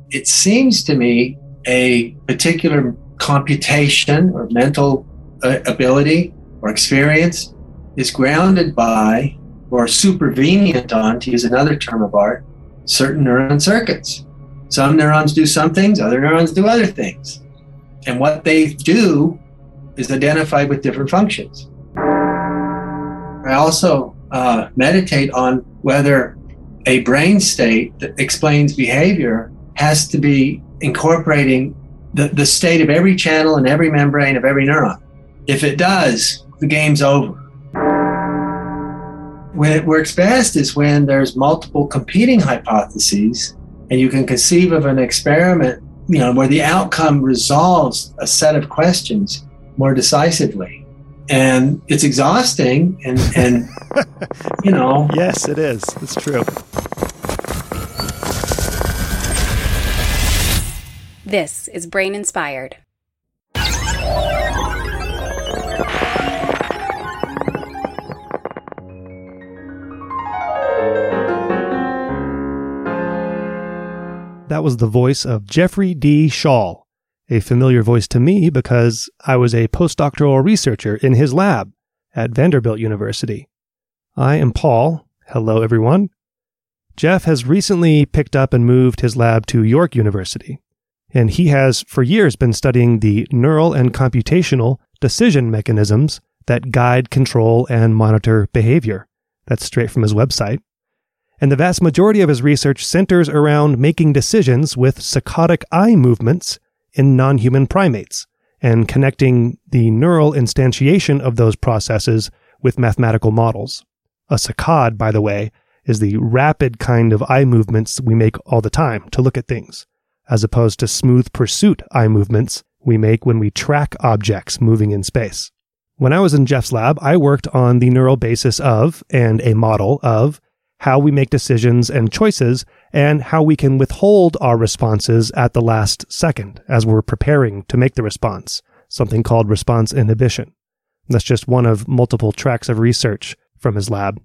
it seems to me a particular computation or mental ability or experience is grounded by or supervenient on, to use another term of art, certain neuron circuits. Some neurons do some things, other neurons do other things. And what they do is identified with different functions. I also meditate on whether a brain state that explains behavior has to be incorporating the state of every channel and every membrane of every neuron. If it does, the game's over. When it works best is when there's multiple competing hypotheses and you can conceive of an experiment, where the outcome resolves a set of questions more decisively. And it's exhausting and Yes, it is. It's true. This is Brain Inspired. That was the voice of Jeffrey D. Schall, a familiar voice to me because I was a postdoctoral researcher in his lab at Vanderbilt University. I am Paul. Hello, everyone. Jeff has recently picked up and moved his lab to York University, and he has for years been studying the neural and computational decision mechanisms that guide, control, and monitor behavior. That's straight from his website. And the vast majority of his research centers around making decisions with saccadic eye movements in non-human primates and connecting the neural instantiation of those processes with mathematical models. A saccade, by the way, is the rapid kind of eye movements we make all the time to look at things, as opposed to smooth pursuit eye movements we make when we track objects moving in space. When I was in Jeff's lab, I worked on the neural basis of and a model of how we make decisions and choices, and how we can withhold our responses at the last second as we're preparing to make the response, something called response inhibition. That's just one of multiple tracks of research from his lab.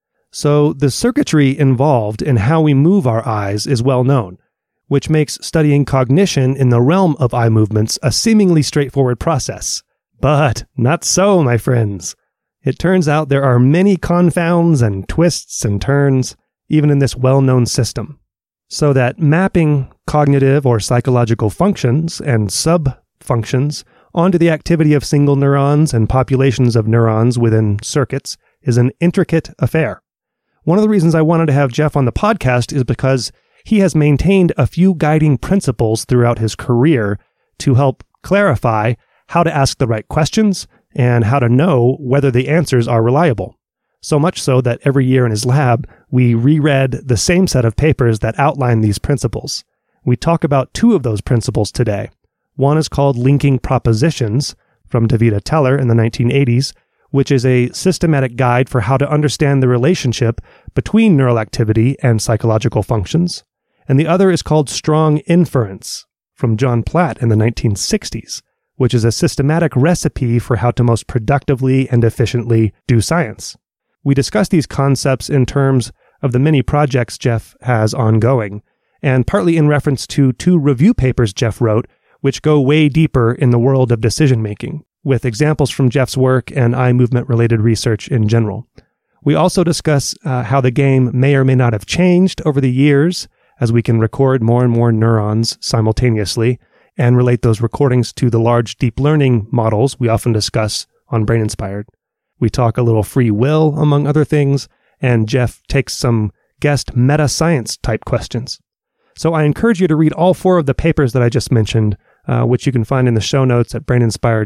So the circuitry involved in how we move our eyes is well known, which makes studying cognition in the realm of eye movements a seemingly straightforward process. But not so, my friends. It turns out there are many confounds and twists and turns, even in this well-known system. So that mapping cognitive or psychological functions and sub-functions onto the activity of single neurons and populations of neurons within circuits is an intricate affair. One of the reasons I wanted to have Jeff on the podcast is because he has maintained a few guiding principles throughout his career to help clarify how to ask the right questions and how to know whether the answers are reliable. So much so that every year in his lab, we reread the same set of papers that outline these principles. We talk about two of those principles today. One is called Linking Propositions from David Teller in the 1980s, which is a systematic guide for how to understand the relationship between neural activity and psychological functions. And the other is called Strong Inference from John Platt in the 1960s, which is a systematic recipe for how to most productively and efficiently do science. We discuss these concepts in terms of the many projects Jeff has ongoing, and partly in reference to two review papers Jeff wrote, which go way deeper in the world of decision-making, with examples from Jeff's work and eye movement-related research in general. We also discuss how the game may or may not have changed over the years as we can record more and more neurons simultaneously, and relate those recordings to the large deep learning models we often discuss on Brain Inspired. We talk a little free will, among other things, and Jeff takes some guest meta-science type questions. So I encourage you to read all four of the papers that I just mentioned, which you can find in the show notes at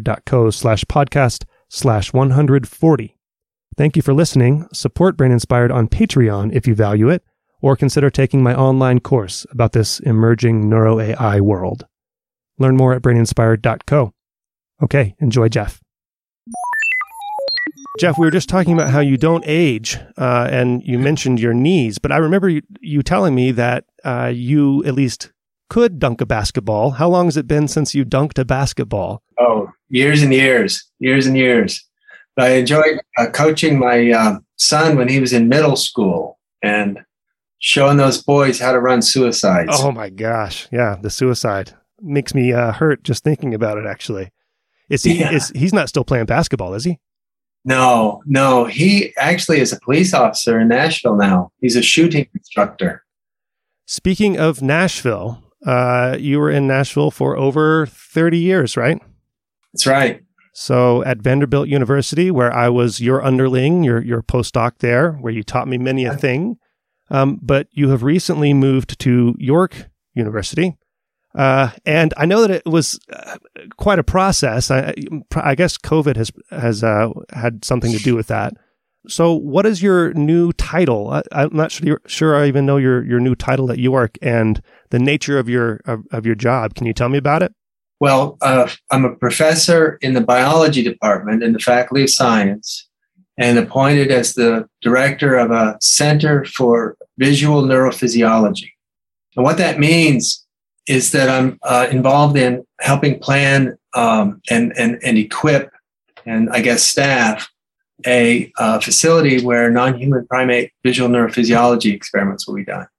braininspired.co/podcast/140. Thank you for listening. Support Brain Inspired on Patreon if you value it, or consider taking my online course about this emerging neuro-AI world. Learn more at braininspired.co. Okay, enjoy Jeff. Jeff, we were just talking about how you don't age, and you mentioned your knees, but I remember you telling me that you at least could dunk a basketball. How long has it been since you dunked a basketball? Oh, years and years. But I enjoyed coaching my son when he was in middle school, and showing those boys how to run suicides. Oh my gosh. Yeah. The suicide makes me hurt just thinking about it, actually. He's not still playing basketball, is he? No. He actually is a police officer in Nashville now. He's a shooting instructor. Speaking of Nashville, you were in Nashville for over 30 years, right? That's right. So at Vanderbilt University, where I was your underling, your postdoc there, where you taught me many a thing. But you have recently moved to York University. And I know that it was quite a process. I guess COVID has had something to do with that. So what is your new title? I'm not sure I even know your new title at York and the nature of your job. Can you tell me about it? Well, I'm a professor in the biology department in the Faculty of Science and appointed as the director of a Center for Visual Neurophysiology. And what that means is that I'm involved in helping plan and equip and I guess staff a facility where non-human primate visual neurophysiology experiments will be done.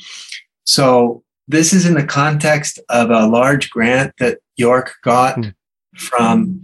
So this is in the context of a large grant that York got from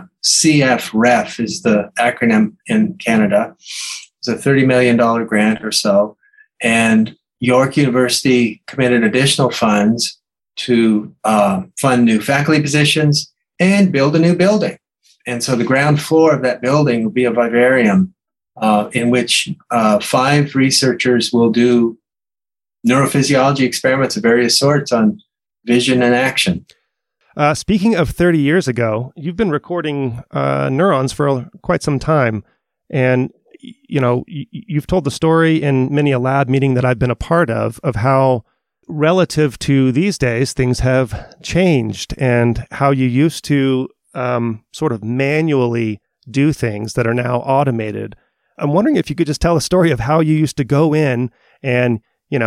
CFREF is the acronym in Canada. It's a $30 million grant or so. And York University committed additional funds to fund new faculty positions and build a new building. And so the ground floor of that building will be a vivarium in which 5 researchers will do neurophysiology experiments of various sorts on vision and action. Speaking of 30 years ago, you've been recording neurons for quite some time. And, you've told the story in many a lab meeting that I've been a part of how relative to these days, things have changed and how you used to sort of manually do things that are now automated. I'm wondering if you could just tell a story of how you used to go in and,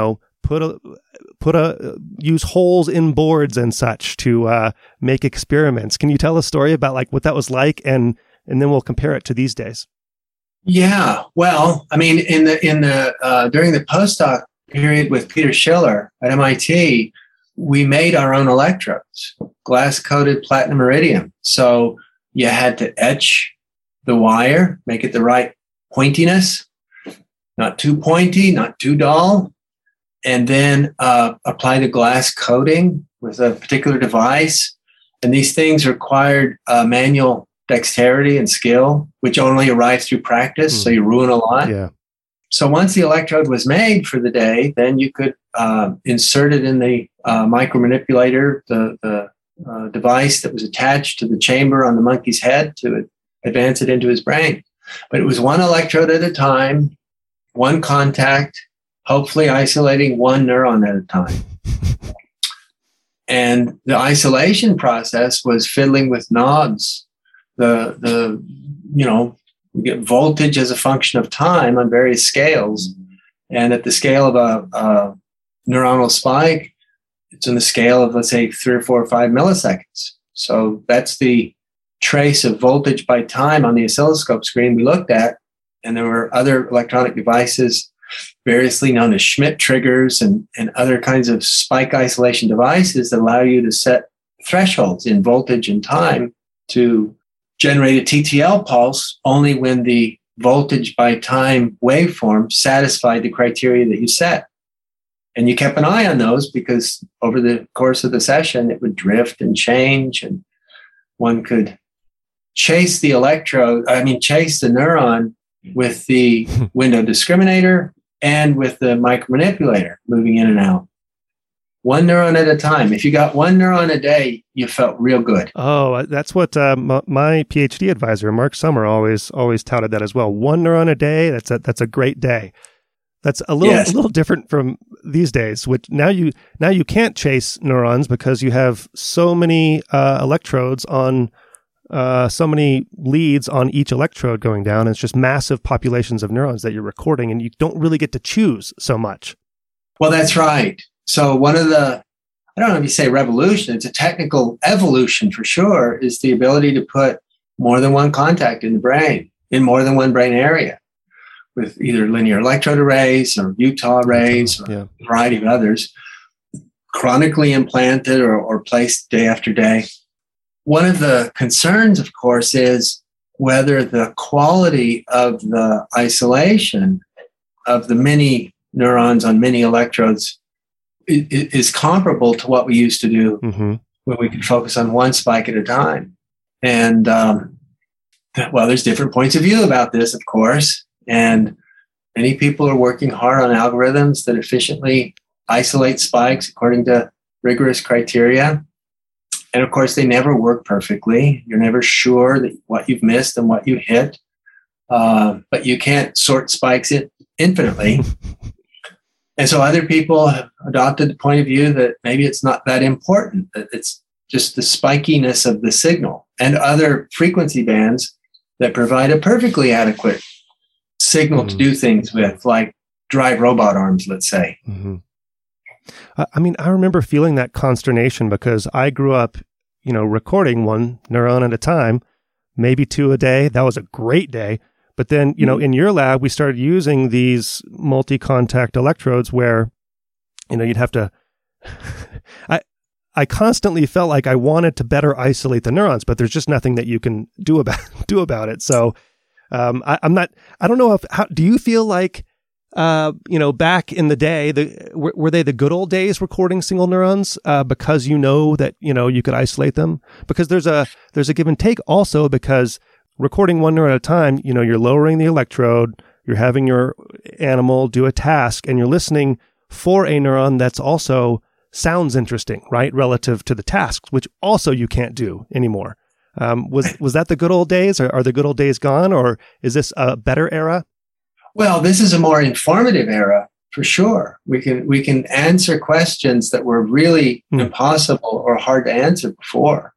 use holes in boards and such to make experiments. Can you tell a story about like what that was like, and then we'll compare it to these days? Yeah, well, I mean, in the during the postdoc period with Peter Schiller at MIT, we made our own electrodes, glass-coated platinum iridium. So you had to etch the wire, make it the right pointiness, not too pointy, not too dull, and then apply the glass coating with a particular device. And these things required manual dexterity and skill, which only arrives through practice. So you ruin a lot. Yeah. So once the electrode was made for the day, then you could insert it in the micromanipulator, the device that was attached to the chamber on the monkey's head to advance it into his brain. But it was one electrode at a time, one contact, hopefully isolating one neuron at a time. And the isolation process was fiddling with knobs. We get voltage as a function of time on various scales. And at the scale of a neuronal spike, it's in the scale of, let's say, 3 or 4 or 5 milliseconds. So that's the trace of voltage by time on the oscilloscope screen we looked at. And there were other electronic devices, variously known as Schmidt triggers and other kinds of spike isolation devices that allow you to set thresholds in voltage and time to generate a TTL pulse only when the voltage by time waveform satisfied the criteria that you set. And you kept an eye on those because over the course of the session, it would drift and change, and one could chase the neuron with the window discriminator and with the micromanipulator moving in and out. One neuron at a time. If you got one neuron a day, you felt real good. Oh, that's what my PhD advisor, Mark Summer, always touted that as well. One neuron a day. That's a great day. That's a little different from these days, which now you can't chase neurons because you have so many electrodes on so many leads on each electrode going down. And it's just massive populations of neurons that you're recording, and you don't really get to choose so much. Well, that's right. So one of the, I don't know if you say revolution, it's a technical evolution for sure, is the ability to put more than one contact in the brain, in more than one brain area. with either linear electrode arrays or Utah arrays or a variety of others, chronically implanted or placed day after day. One of the concerns, of course, is whether the quality of the isolation of the many neurons on many electrodes is comparable to what we used to do when we could focus on one spike at a time. And, well, there's different points of view about this, of course. And many people are working hard on algorithms that efficiently isolate spikes according to rigorous criteria. And of course, they never work perfectly. You're never sure that what you've missed and what you hit. But you can't sort spikes infinitely. And so other people have adopted the point of view that maybe it's not that important, that it's just the spikiness of the signal and other frequency bands that provide a perfectly adequate signal to do things with, like drive robot arms, let's say. I mean, I remember feeling that consternation because I grew up, recording one neuron at a time, maybe 2 a day. That was a great day. But then, in your lab, we started using these multi-contact electrodes where, you'd have to, I constantly felt like I wanted to better isolate the neurons, but there's just nothing that you can do about it. So, I don't know how do you feel like, back in the day, were they the good old days recording single neurons, because that, you could isolate them? Because there's a give and take also, because recording one neuron at a time, you're lowering the electrode, you're having your animal do a task, and you're listening for a neuron that's also sounds interesting, right? Relative to the tasks, which also you can't do anymore. Was that the good old days, or are the good old days gone, or is this a better era? Well, this is a more informative era for sure. We can answer questions that were really impossible or hard to answer before.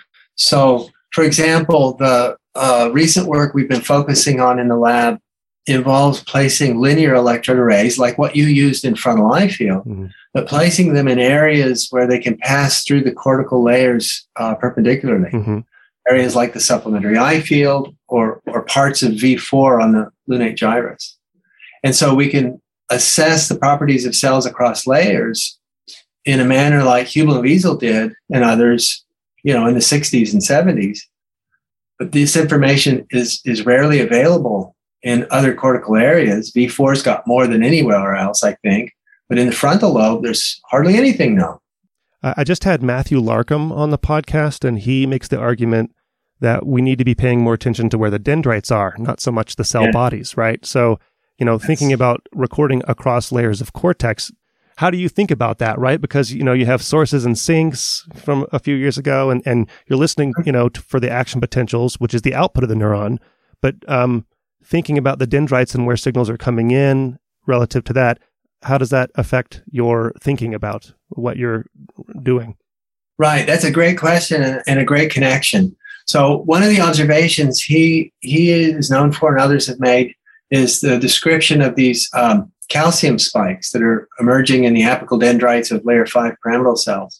So, for example, the recent work we've been focusing on in the lab involves placing linear electrode arrays, like what you used in frontal eye field, but placing them in areas where they can pass through the cortical layers perpendicularly. Areas like the supplementary eye field or parts of V4 on the lunate gyrus. And so we can assess the properties of cells across layers in a manner like Hubel and Wiesel did and others, in the 60s and 70s. But this information is rarely available in other cortical areas. V4's got more than anywhere else, I think. But in the frontal lobe, there's hardly anything known. I just had Matthew Larkham on the podcast, and he makes the argument that we need to be paying more attention to where the dendrites are, not so much the cell bodies, right? So, thinking about recording across layers of cortex, how do you think about that, right? Because, you have sources and sinks from a few years ago, and you're listening, for the action potentials, which is the output of the neuron. But thinking about the dendrites and where signals are coming in relative to that, how does that affect your thinking about what you're doing? Right. That's a great question and a great connection. So one of the observations he is known for and others have made is the description of these calcium spikes that are emerging in the apical dendrites of layer 5 pyramidal cells.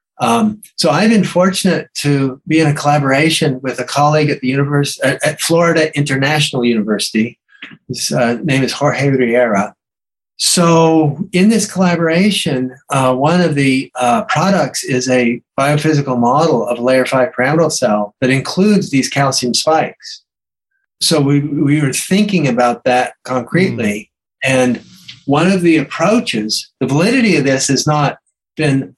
So I've been fortunate to be in a collaboration with a colleague at the at Florida International University. His name is Jorge Riera. So in this collaboration, one of the products is a biophysical model of a layer 5 pyramidal cell that includes these calcium spikes. So we were thinking about that concretely. And one of the approaches, the validity of this has not been,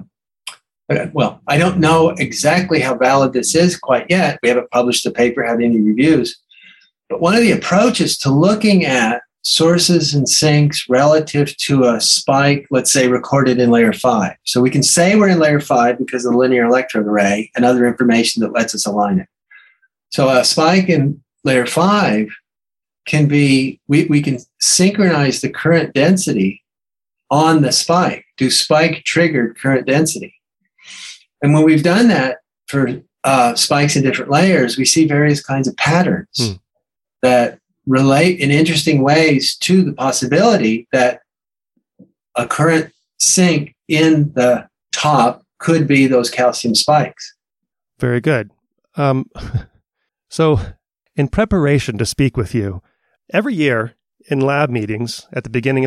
I don't know exactly how valid this is quite yet. We haven't published the paper, had any reviews. But one of the approaches to looking at sources and sinks relative to a spike, let's say, recorded in layer 5. So we can say we're in layer 5 because of the linear electrode array and other information that lets us align it. So a spike in layer 5 can be, we can synchronize the current density on the spike, do spike-triggered current density. And when we've done that for spikes in different layers, we see various kinds of patterns that relate in interesting ways to the possibility that a current sink in the top could be those calcium spikes. Very good. So in preparation to speak with you, every year in lab meetings at the beginning of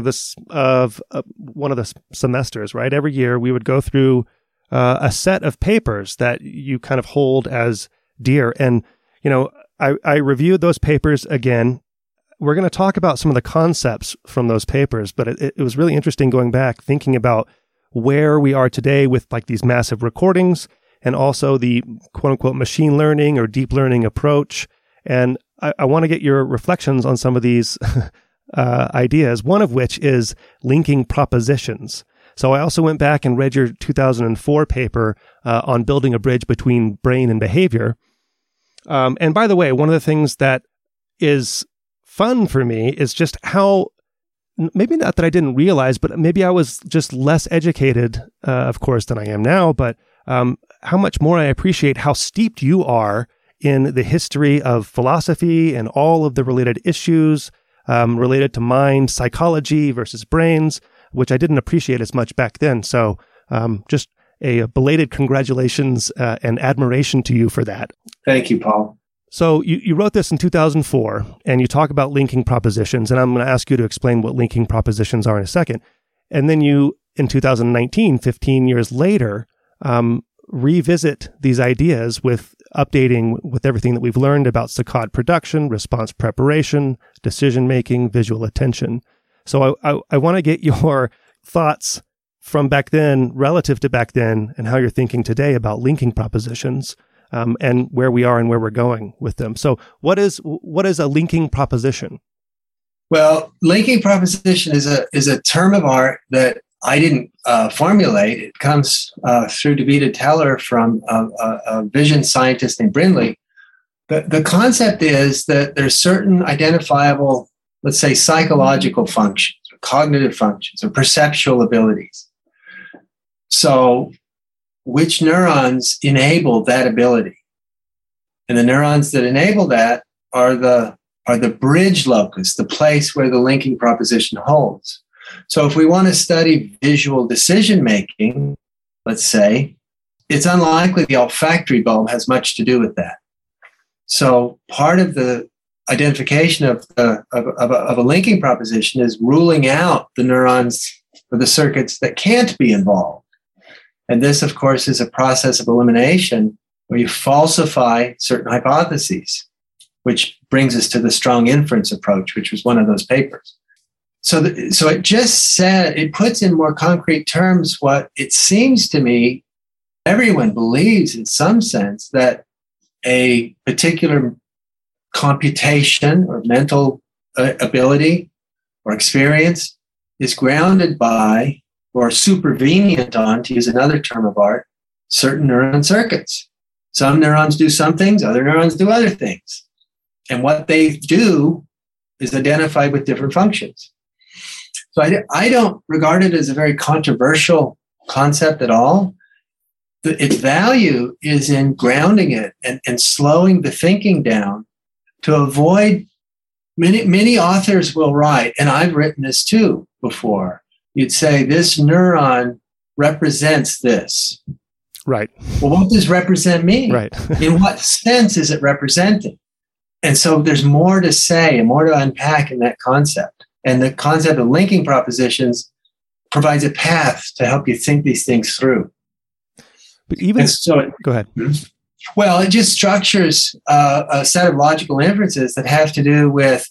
one of the semesters, right? Every year we would go through a set of papers that you kind of hold as dear. And, I reviewed those papers again. We're going to talk about some of the concepts from those papers, but it was really interesting going back, thinking about where we are today with like these massive recordings and also the quote unquote machine learning or deep learning approach. And I want to get your reflections on some of these ideas, one of which is linking propositions. So I also went back and read your 2004 paper on building a bridge between brain and behavior. And by the way, one of the things that is fun for me is just how, maybe not that I didn't realize, but maybe I was just less educated, of course, than I am now, but how much more I appreciate how steeped you are in the history of philosophy and all of the related issues related to mind, psychology versus brains, which I didn't appreciate as much back then. So just a belated congratulations and admiration to you for that. Thank you, Paul. So you wrote this in 2004, and you talk about linking propositions, and I'm going to ask you to explain what linking propositions are in a second. And then you, in 2019, 15 years later, revisit these ideas with updating with everything that we've learned about saccade production, response preparation, decision-making, visual attention. So I want to get your thoughts from back then relative to back then and how you're thinking today about linking propositions. And where we are and where we're going with them. So what is a linking proposition? Well, linking proposition is a term of art that I didn't formulate. It comes through David Teller from a vision scientist named Brindley. The concept is that there's certain identifiable, let's say, psychological functions, or cognitive functions, or perceptual abilities. So which neurons enable that ability? And the neurons that enable that are the bridge locus, the place where the linking proposition holds. So if we want to study visual decision making, let's say, it's unlikely the olfactory bulb has much to do with that. So part of the identification of a linking proposition is ruling out the neurons or the circuits that can't be involved. And this, of course, is a process of elimination where you falsify certain hypotheses, which brings us to the strong inference approach, which was one of those papers. So it just said, it puts in more concrete terms what it seems to me everyone believes in some sense, that a particular computation or mental ability or experience is grounded by or supervenient on, to use another term of art, certain neuron circuits. Some neurons do some things, other neurons do other things. And what they do is identified with different functions. So I don't regard it as a very controversial concept at all. Its value is in grounding it and slowing the thinking down to avoid, many authors will write, and I've written this too before, you'd say this neuron represents this. Right. Well, what does represent mean? Right. In what sense is it represented? And so there's more to say and more to unpack in that concept. And the concept of linking propositions provides a path to help you think these things through. But even so, go ahead. Well, it just structures a set of logical inferences that have to do with,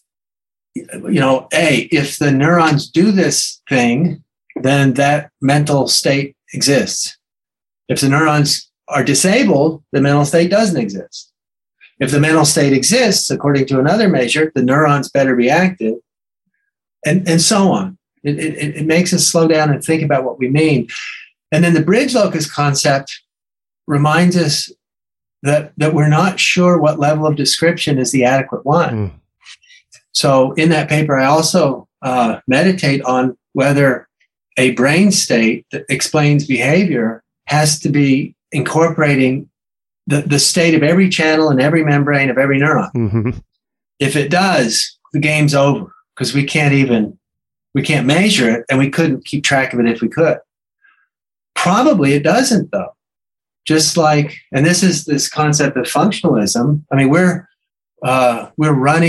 if the neurons do this thing, then that mental state exists. If the neurons are disabled, the mental state doesn't exist. If the mental state exists, according to another measure, the neurons better be active, and so on. It makes us slow down and think about what we mean. And then the bridge locus concept reminds us that we're not sure what level of description is the adequate one. So in that paper, I also meditate on whether a brain state that explains behavior has to be incorporating the state of every channel and every membrane of every neuron. Mm-hmm. If it does, the game's over, because we can't measure it, and we couldn't keep track of it if we could. Probably it doesn't, though. Just like, and this is this concept of functionalism. I mean, we're running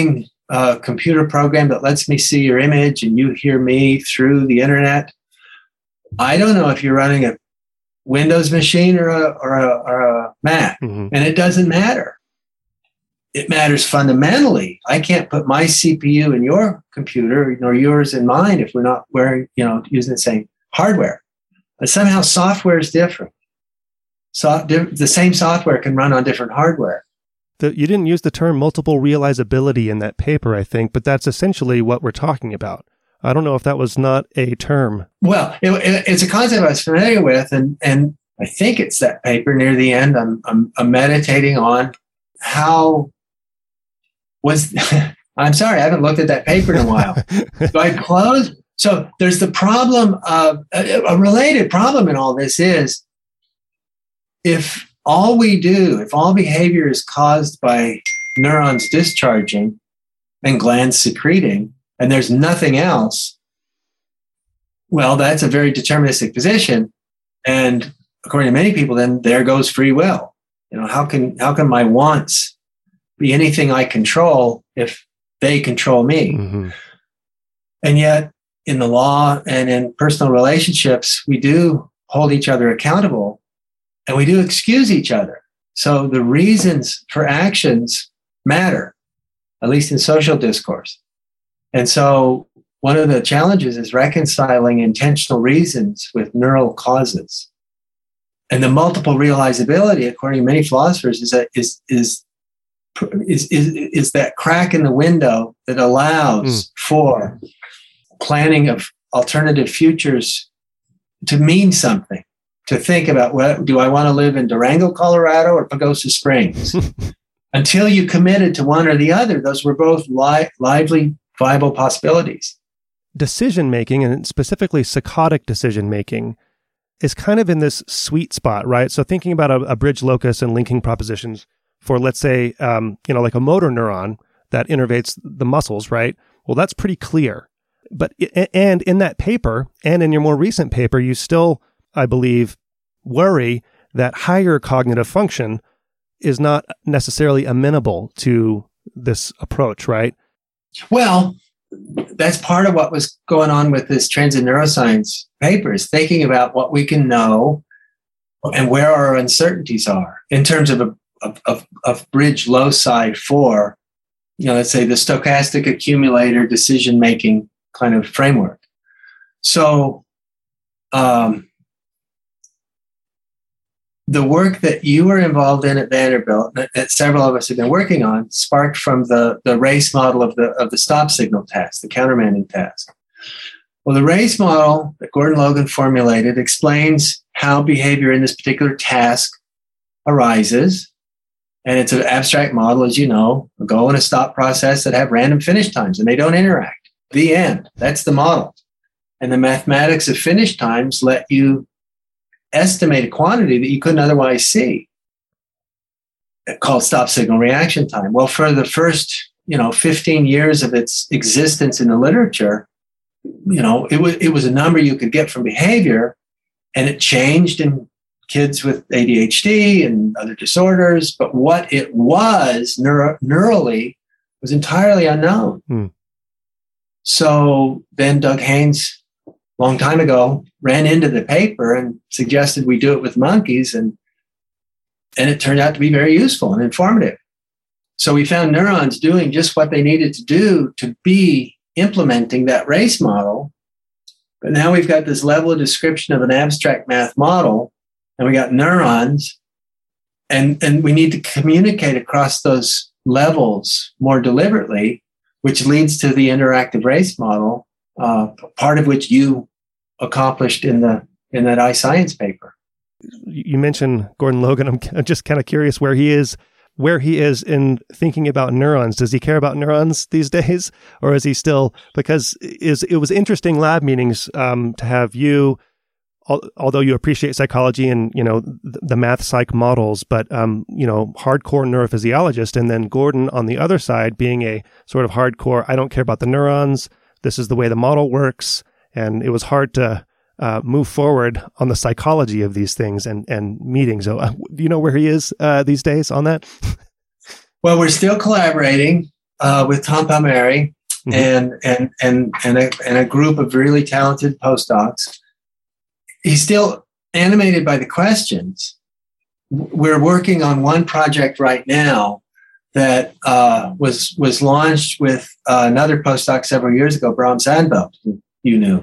a computer program that lets me see your image and you hear me through the internet. I don't know if you're running a Windows machine or a Mac, and it doesn't matter. It matters fundamentally. I can't put my CPU in your computer nor yours in mine if we're not using the same hardware. But somehow software is different. So the same software can run on different hardware. You didn't use the term multiple realizability in that paper, I think, but that's essentially what we're talking about. I don't know if that was not a term. Well, it's a concept I was familiar with, and I think it's that paper near the end. I'm meditating on how was. I'm sorry, I haven't looked at that paper in a while. So I closed. So there's the problem of a related problem in all this is if all behavior is caused by neurons discharging and glands secreting, and there's nothing else, well, that's a very deterministic position. And according to many people, then there goes free will. How can my wants be anything I control if they control me? Mm-hmm. And yet, in the law and in personal relationships, we do hold each other accountable and we do excuse each other. So the reasons for actions matter, at least in social discourse. And so one of the challenges is reconciling intentional reasons with neural causes. And the multiple realizability, according to many philosophers, is that crack in the window that allows for planning of alternative futures to mean something, to think about, do I want to live in Durango, Colorado or Pagosa Springs? Until you committed to one or the other, those were both lively, viable possibilities. Decision-making, and specifically psychotic decision-making, is kind of in this sweet spot, right? So thinking about a bridge locus and linking propositions for, let's say, like a motor neuron that innervates the muscles, right? Well, that's pretty clear. But and in that paper, and in your more recent paper, you still, I believe, worry that higher cognitive function is not necessarily amenable to this approach, right? Well, that's part of what was going on with this Transit Neuroscience paper, is thinking about what we can know and where our uncertainties are in terms of bridge loci for, let's say the stochastic accumulator decision-making kind of framework. So the work that you were involved in at Vanderbilt, that several of us have been working on, sparked from the race model of the stop signal task, the countermanding task. Well, the race model that Gordon Logan formulated explains how behavior in this particular task arises. And it's an abstract model, as you know, a go and a stop process that have random finish times, and they don't interact. The end. That's the model. And the mathematics of finish times let you estimate a quantity that you couldn't otherwise see, called stop signal reaction time. Well, for the first 15 years of its existence in the literature, it was a number you could get from behavior, and it changed in kids with ADHD and other disorders. But what it was neurally was entirely unknown. So then Doug Haynes, a long time ago, ran into the paper and suggested we do it with monkeys, and it turned out to be very useful and informative. So we found neurons doing just what they needed to do to be implementing that race model. But now we've got this level of description of an abstract math model, and we got neurons, and we need to communicate across those levels more deliberately, which leads to the interactive race model, part of which you accomplished in that iScience paper. You mentioned Gordon Logan. I'm just kind of curious where he is in thinking about neurons. Does he care about neurons these days, or is he still? Because it was interesting lab meetings to have you, although you appreciate psychology and the math psych models, but hardcore neurophysiologist, and then Gordon on the other side being a sort of hardcore, I don't care about the neurons. This is the way the model works, and it was hard to move forward on the psychology of these things and meetings. So, do you know where he is these days on that? Well, we're still collaborating. with Tom Palmieri and a group of really talented postdocs. He's still animated by the questions. We're working on one project right now that was launched with another postdoc several years ago, Bram Zandveld, who you knew.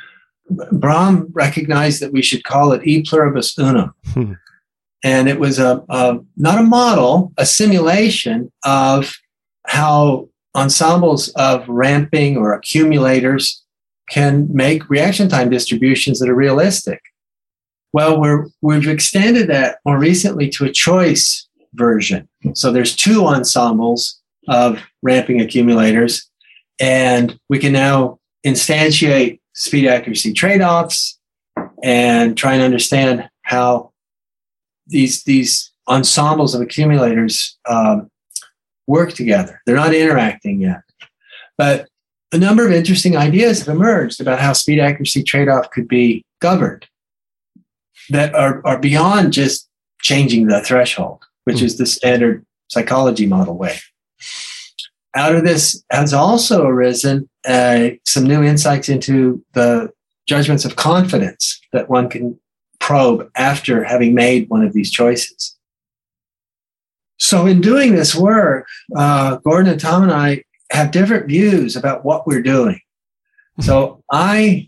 Bram recognized that we should call it E pluribus unum. And it was not a model, a simulation of how ensembles of ramping or accumulators can make reaction time distributions that are realistic. Well, we've extended that more recently to a choice version. So there's two ensembles of ramping accumulators, and we can now instantiate speed accuracy trade-offs and try and understand how these ensembles of accumulators work together. They're not interacting yet. But a number of interesting ideas have emerged about how speed accuracy trade-off could be governed that are beyond just changing the threshold, which is the standard psychology model way. Out of this has also arisen some new insights into the judgments of confidence that one can probe after having made one of these choices. So in doing this work, Gordon and Tom and I have different views about what we're doing. So and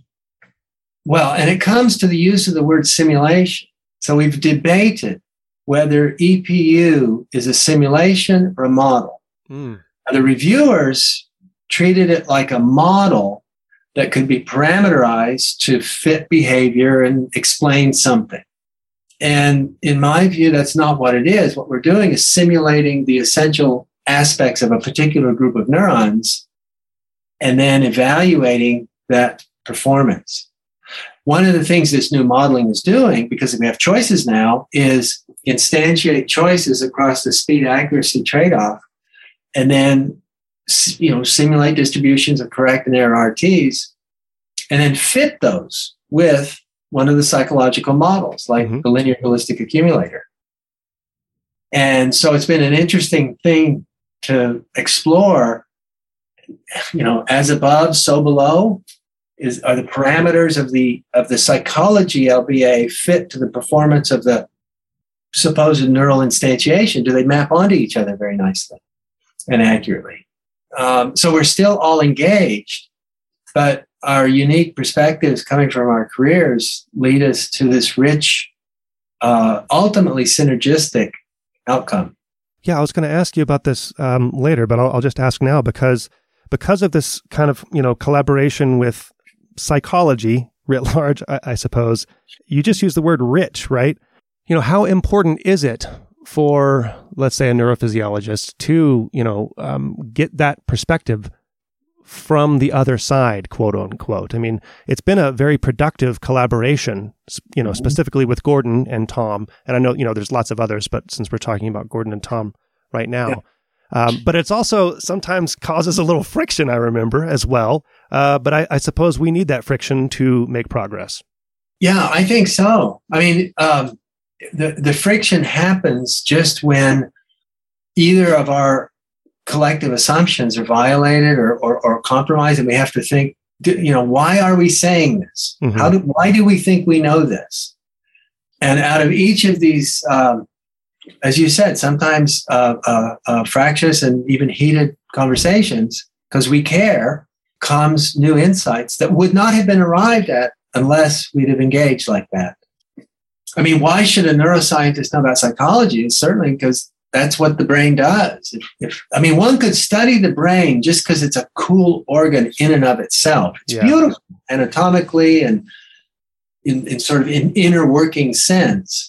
it comes to the use of the word simulation. So we've debated whether EPU is a simulation or a model. Now, the reviewers treated it like a model that could be parameterized to fit behavior and explain something. And in my view, that's not what it is. What we're doing is simulating the essential aspects of a particular group of neurons and then evaluating that performance. One of the things this new modeling is doing, because we have choices now, is instantiate choices across the speed accuracy trade-off and then simulate distributions of correct and error RTs and then fit those with one of the psychological models, like the linear holistic accumulator. And so it's been an interesting thing to explore, as above, so below. Are the parameters of the psychology LBA fit to the performance of the supposed neural instantiation? Do they map onto each other very nicely and accurately? So we're still all engaged, but our unique perspectives coming from our careers lead us to this rich, ultimately synergistic outcome. Yeah, I was going to ask you about this later, but I'll just ask now because of this kind of collaboration with psychology writ large, I suppose. You just use the word rich, right? How important is it for, let's say, a neurophysiologist to, get that perspective from the other side, quote unquote? I mean, it's been a very productive collaboration, specifically with Gordon and Tom. And I know, there's lots of others, but since we're talking about Gordon and Tom right now, but it's also sometimes causes a little friction, I remember, as well. But I suppose we need that friction to make progress. Yeah, I think so. I mean, the friction happens just when either of our collective assumptions are violated or compromised, and we have to think, why are we saying this? Why do we think we know this? And out of each of these, as you said, sometimes fractious and even heated conversations, because we care, comes new insights that would not have been arrived at unless we'd have engaged like that. I mean, why should a neuroscientist know about psychology? It's certainly because that's what the brain does. One could study the brain just because it's a cool organ in and of itself. It's beautiful anatomically and in sort of an inner working sense.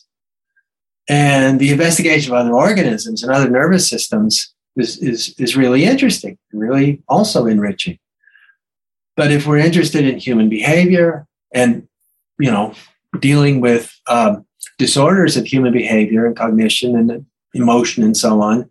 And the investigation of other organisms and other nervous systems is really interesting, really also enriching. But if we're interested in human behavior and, dealing with disorders of human behavior and cognition and emotion and so on,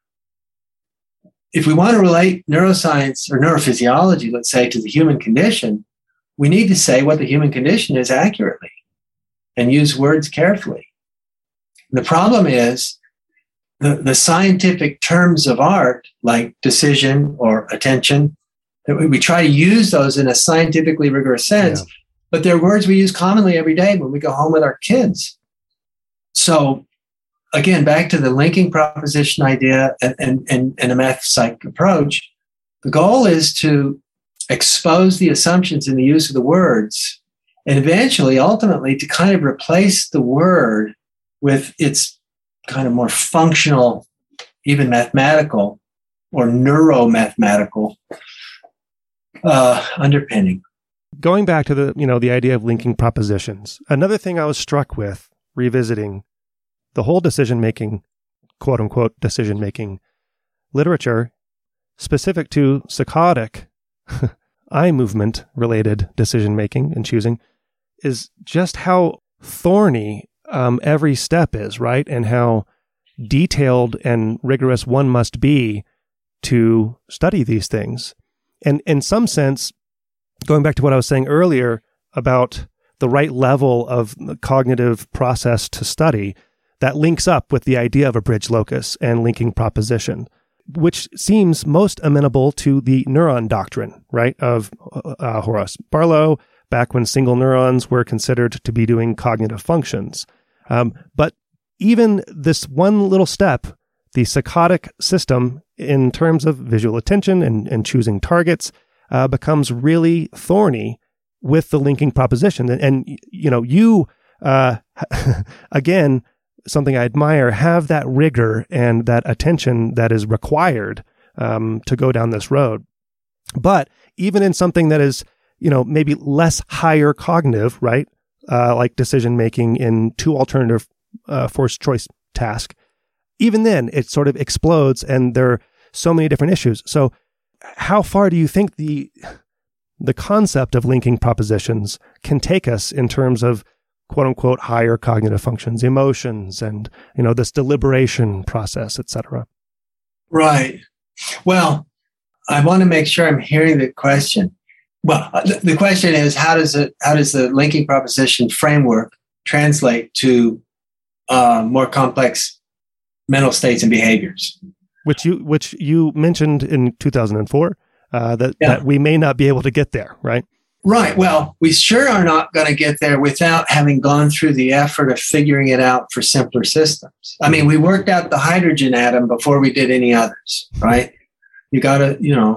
if we want to relate neuroscience or neurophysiology, let's say, to the human condition, we need to say what the human condition is accurately and use words carefully. The problem is the scientific terms of art, like decision or attention, that we try to use those in a scientifically rigorous sense, but they're words we use commonly every day when we go home with our kids. So again, back to the linking proposition idea and a math psych approach, the goal is to expose the assumptions in the use of the words and eventually, ultimately, to kind of replace the word with its kind of more functional, even mathematical or neuromathematical underpinning. Going back to the idea of linking propositions, another thing I was struck with revisiting the whole decision-making, quote-unquote decision-making literature specific to saccadic eye movement-related decision-making and choosing is just how thorny every step is, right? And how detailed and rigorous one must be to study these things. And in some sense, going back to what I was saying earlier about the right level of cognitive process to study, that links up with the idea of a bridge locus and linking proposition, which seems most amenable to the neuron doctrine, right, of Horace Barlow, back when single neurons were considered to be doing cognitive functions. But even this one little step, the saccadic system in terms of visual attention and choosing targets, becomes really thorny with the linking proposition. And you, again, something I admire, have that rigor and that attention that is required to go down this road. But even in something that is, maybe less higher cognitive, right? Like decision making in two alternative forced choice task, even then it sort of explodes and there are so many different issues. So how far do you think the concept of linking propositions can take us in terms of quote unquote higher cognitive functions, emotions, and this deliberation process, etc.? Right. Well, I want to make sure I'm hearing the question. Well, the question is, how does the linking proposition framework translate to more complex mental states and behaviors? Which you mentioned in 2004 that we may not be able to get there, right? Right. Well, we sure are not going to get there without having gone through the effort of figuring it out for simpler systems. I mean, we worked out the hydrogen atom before we did any others, right? You got to,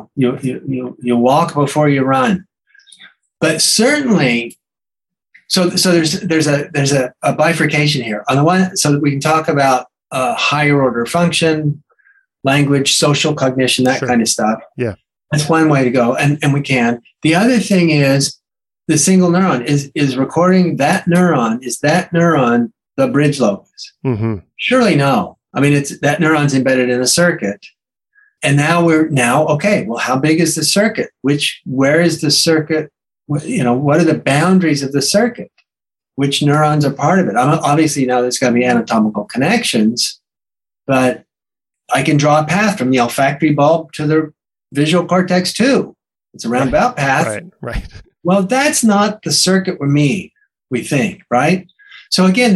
you walk before you run. But certainly, so there's a bifurcation here. On the one, so that we can talk about higher order function, language, social cognition, that kind of stuff. Yeah. That's one way to go, and we can. The other thing is the single neuron is recording that neuron. Is that neuron the bridge locus? Mm-hmm. Surely no. I mean, it's that neuron's embedded in a circuit. And now okay, well, how big is the circuit? Where is the circuit? What are the boundaries of the circuit? Which neurons are part of it? Obviously, now there's going to be anatomical connections, but I can draw a path from the olfactory bulb to the visual cortex too. It's a roundabout path. Right. Well, that's not the circuit we think, right? So again,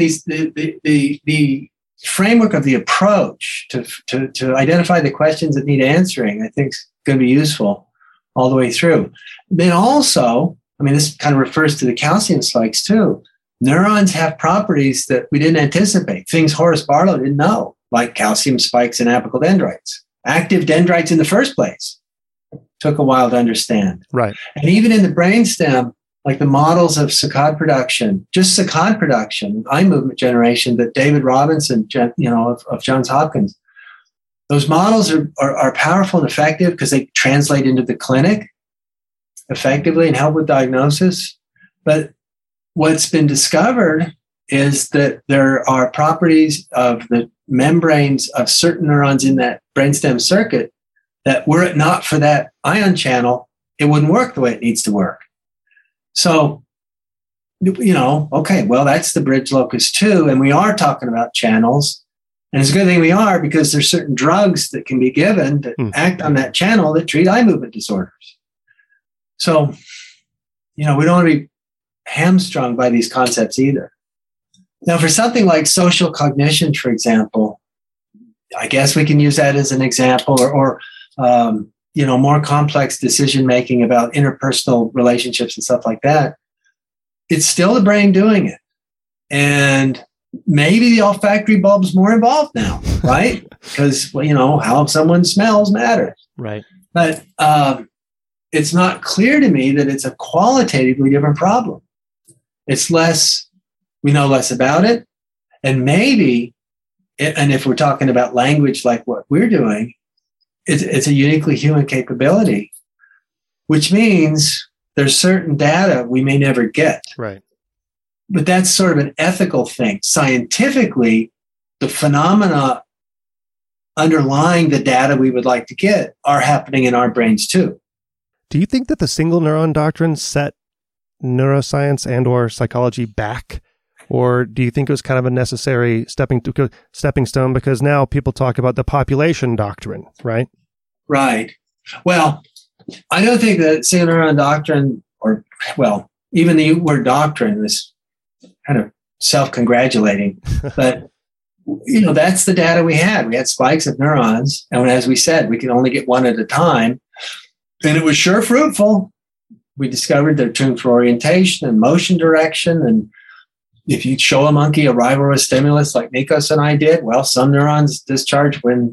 the framework of the approach to identify the questions that need answering, I think is going to be useful all the way through. Then also, this kind of refers to the calcium spikes too. Neurons have properties that we didn't anticipate, things Horace Barlow didn't know, like calcium spikes in apical dendrites. Active dendrites in the first place took a while to understand. Right. And even in the brainstem, like the models of saccade production, just saccade production, eye movement generation that David Robinson, of Johns Hopkins, those models are powerful and effective because they translate into the clinic effectively and help with diagnosis. But what's been discovered is that there are properties of the membranes of certain neurons in that brainstem circuit that were it not for that ion channel, it wouldn't work the way it needs to work. So, okay, well, that's the bridge locus too. And we are talking about channels. And it's a good thing we are, because there's certain drugs that can be given that act on that channel that treat eye movement disorders. So, we don't want to be hamstrung by these concepts either. Now, for something like social cognition, for example, I guess we can use that as an example, or more complex decision making about interpersonal relationships and stuff like that. It's still the brain doing it. And maybe the olfactory bulb's more involved now, right? Because, how someone smells matters. Right. But it's not clear to me that it's a qualitatively different problem. We know less about it. And maybe, and if we're talking about language like what we're doing, it's a uniquely human capability, which means there's certain data we may never get. Right. But that's sort of an ethical thing. Scientifically, the phenomena underlying the data we would like to get are happening in our brains too. Do you think that the single neuron doctrine set neuroscience and or psychology back? Or do you think it was kind of a necessary stepping stone, because now people talk about the population doctrine, right? Right. Well, I don't think that single neuron doctrine, even the word doctrine is kind of self-congratulating, but that's the data we had. We had spikes of neurons, and as we said, we could only get one at a time, and it was sure fruitful. We discovered they're tuned for orientation and motion direction, and if you show a monkey a rival stimulus like Nikos and I did, well, some neurons discharge when,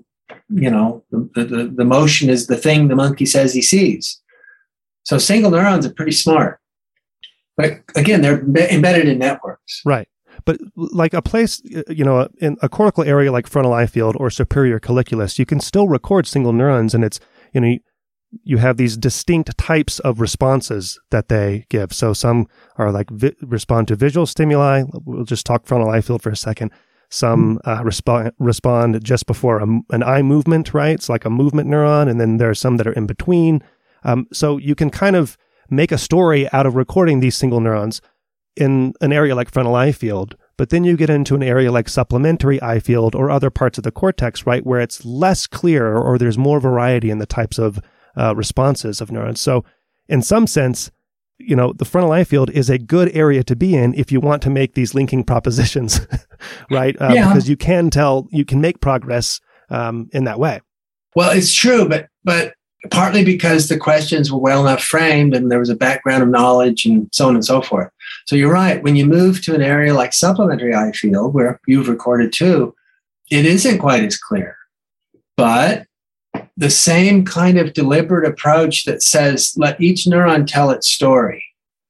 the motion is the thing the monkey says he sees. So single neurons are pretty smart. But again, they're embedded in networks. Right. But like a place, in a cortical area like frontal eye field or superior colliculus, you can still record single neurons, and it's, you have these distinct types of responses that they give. So some are like respond to visual stimuli. We'll just talk frontal eye field for a second. Some respond just before an eye movement, right? It's like a movement neuron. And then there are some that are in between. So you can kind of make a story out of recording these single neurons in an area like frontal eye field. But then you get into an area like supplementary eye field or other parts of the cortex, right, where it's less clear or there's more variety in the types of responses of neurons. So in some sense, the frontal eye field is a good area to be in if you want to make these linking propositions, right? Because you can make progress in that way. Well, it's true, but partly because the questions were well enough framed and there was a background of knowledge and so on and so forth. So you're right. When you move to an area like supplementary eye field, where you've recorded too, it isn't quite as clear. But the same kind of deliberate approach that says, let each neuron tell its story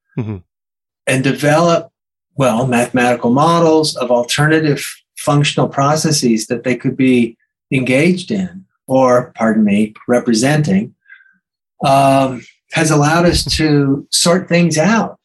and develop, mathematical models of alternative functional processes that they could be engaged in or, representing, has allowed us to sort things out.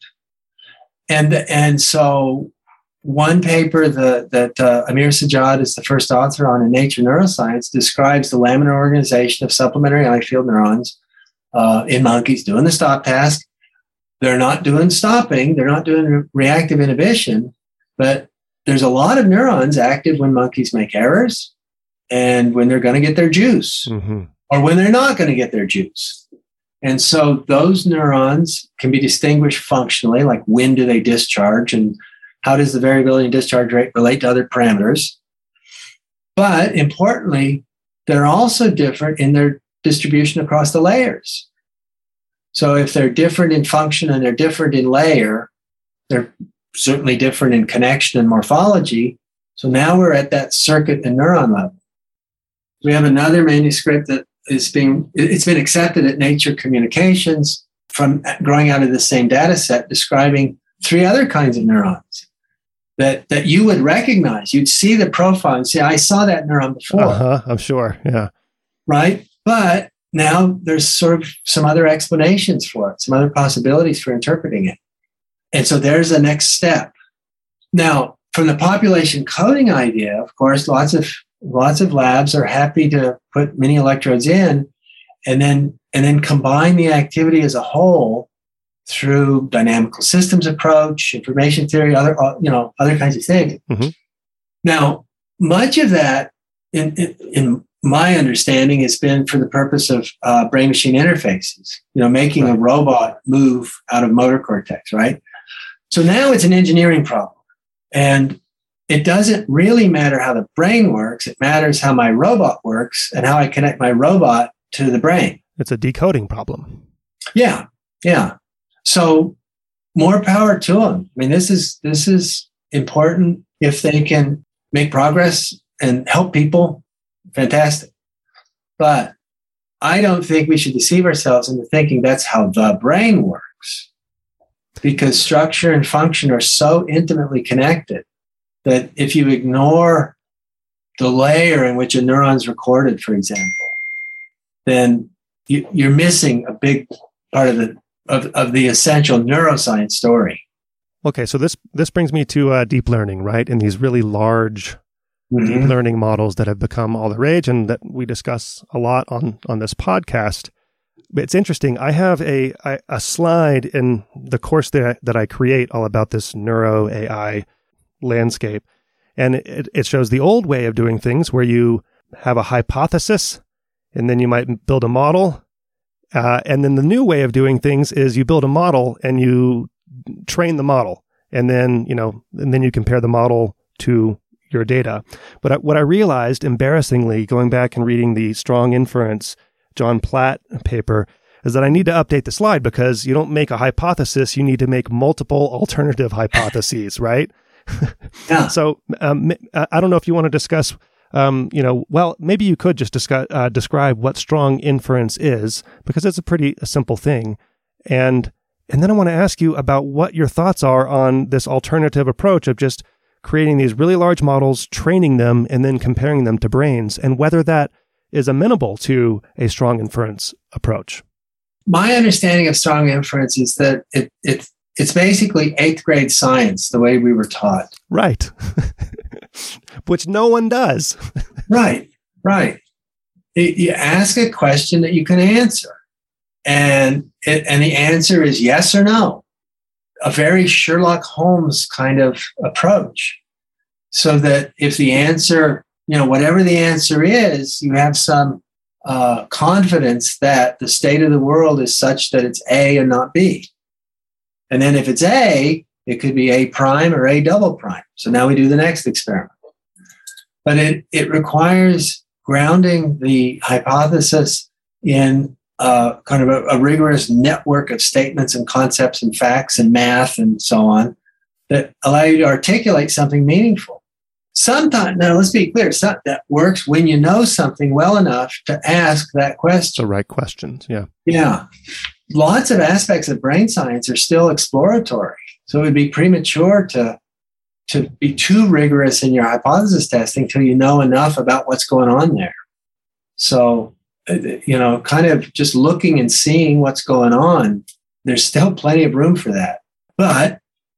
And so one paper that Amir Sajjad is the first author on in Nature Neuroscience describes the laminar organization of supplementary eye field neurons in monkeys doing the stop task. They're not doing stopping. They're not doing reactive inhibition, but there's a lot of neurons active when monkeys make errors and when they're going to get their juice or when they're not going to get their juice. And so those neurons can be distinguished functionally, like when do they discharge and how does the variability in discharge rate relate to other parameters? But importantly, they're also different in their distribution across the layers. So if they're different in function and they're different in layer, they're certainly different in connection and morphology. So now we're at that circuit and neuron level. We have another manuscript that it's been accepted at Nature Communications from growing out of the same data set, describing 3 other kinds of neurons that you would recognize. You'd see the profile and say, I saw that neuron before. I'm sure. Yeah. Right. But now there's sort of some other explanations for it, some other possibilities for interpreting it. And so there's the next step. Now, from the population coding idea, of course, lots of labs are happy to put mini electrodes in and then combine the activity as a whole through dynamical systems approach, information theory, other kinds of things. Now, much of that, in my understanding, has been for the purpose of brain-machine interfaces. Making a robot move out of motor cortex, right? So now it's an engineering problem, and it doesn't really matter how the brain works. It matters how my robot works and how I connect my robot to the brain. It's a decoding problem. Yeah. Yeah. So more power to them. I mean, this is important. If they can make progress and help people, fantastic. But I don't think we should deceive ourselves into thinking that's how the brain works, because structure and function are so intimately connected that if you ignore the layer in which a neuron is recorded, for example, then you're missing a big part of the essential neuroscience story. Okay, so this brings me to deep learning, right? And these really large deep learning models that have become all the rage and that we discuss a lot on this podcast. But it's interesting. I have a slide in the course that I create all about this neuro AI landscape. And it shows the old way of doing things where you have a hypothesis and then you might build a model. And then the new way of doing things is you build a model and you train the model. And then, you compare the model to your data. But what I realized, embarrassingly, going back and reading the Strong Inference John Platt paper, is that I need to update the slide because you don't make a hypothesis, you need to make multiple alternative hypotheses, right? Yeah. So I don't know if you want to discuss, maybe you could just describe what strong inference is, because it's a simple thing. And then I want to ask you about what your thoughts are on this alternative approach of just creating these really large models, training them, and then comparing them to brains, and whether that is amenable to a strong inference approach. My understanding of strong inference is that it's basically 8th grade science, the way we were taught. Right. Which no one does. Right. You ask a question that you can answer, and the answer is yes or no. A very Sherlock Holmes kind of approach, so that if the answer, whatever the answer is, you have some confidence that the state of the world is such that it's A and not B. And then if it's A, it could be A prime or A double prime. So now we do the next experiment. But it requires grounding the hypothesis in kind of a rigorous network of statements and concepts and facts and math and so on that allow you to articulate something meaningful. Sometimes, now let's be clear, that works when you know something well enough to ask that question. The right questions, yeah. Yeah. Lots of aspects of brain science are still exploratory. So it would be premature to be too rigorous in your hypothesis testing till you know enough about what's going on there. So, kind of just looking and seeing what's going on, there's still plenty of room for that. But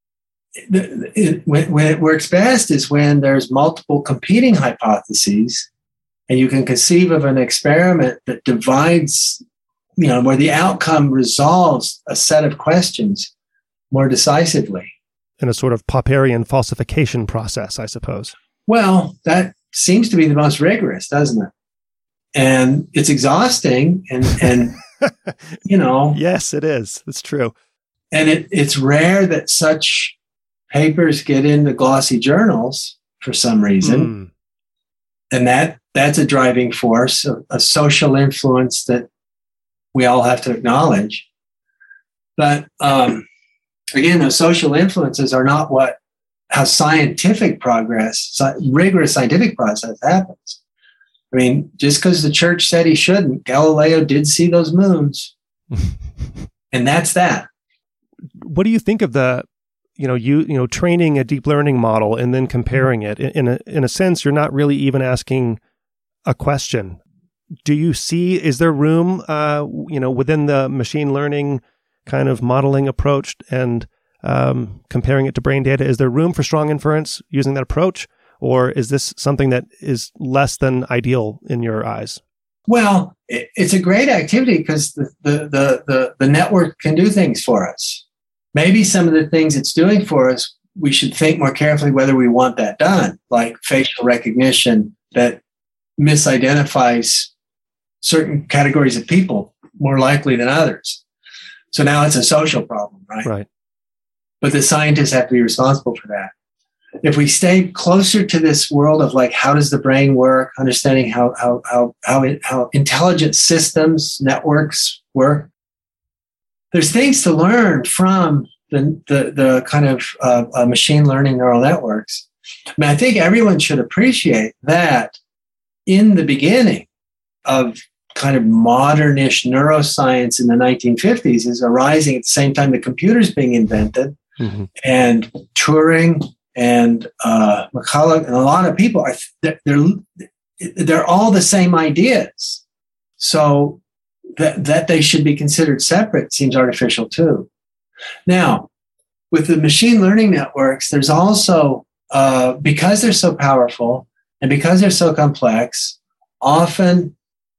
when it works best is when there's multiple competing hypotheses and you can conceive of an experiment that divides, where the outcome resolves a set of questions more decisively. In a sort of Popperian falsification process, I suppose. Well, that seems to be the most rigorous, doesn't it? And it's exhausting and Yes, it is. It's true. And it's rare that such papers get into glossy journals for some reason. And that's a driving force, a social influence that we all have to acknowledge. But again, those social influences are not how scientific progress, rigorous scientific process happens. I mean, just because the church said he shouldn't, Galileo did see those moons. And that's that. What do you think of the, training a deep learning model and then comparing it? In a sense, you're not really even asking a question. Do you see, is there room, within the machine learning kind of modeling approach and comparing it to brain data, is there room for strong inference using that approach? Or is this something that is less than ideal in your eyes? Well, it's a great activity because the network can do things for us. Maybe some of the things it's doing for us, we should think more carefully whether we want that done, like facial recognition that misidentifies certain categories of people more likely than others. So now it's a social problem, right? Right. But the scientists have to be responsible for that. if we stay closer to this world of like, how does the brain work, understanding how intelligent systems, networks work, there's things to learn from the kind of machine learning neural networks. I mean, I think everyone should appreciate that in the beginning of kind of modernish neuroscience in the 1950s is arising at the same time the computer's being invented. Mm-hmm. And Turing and McCulloch and a lot of people, they're all the same ideas. So that they should be considered separate seems artificial too. Now, with the machine learning networks, there's also, because they're so powerful and because they're so complex, often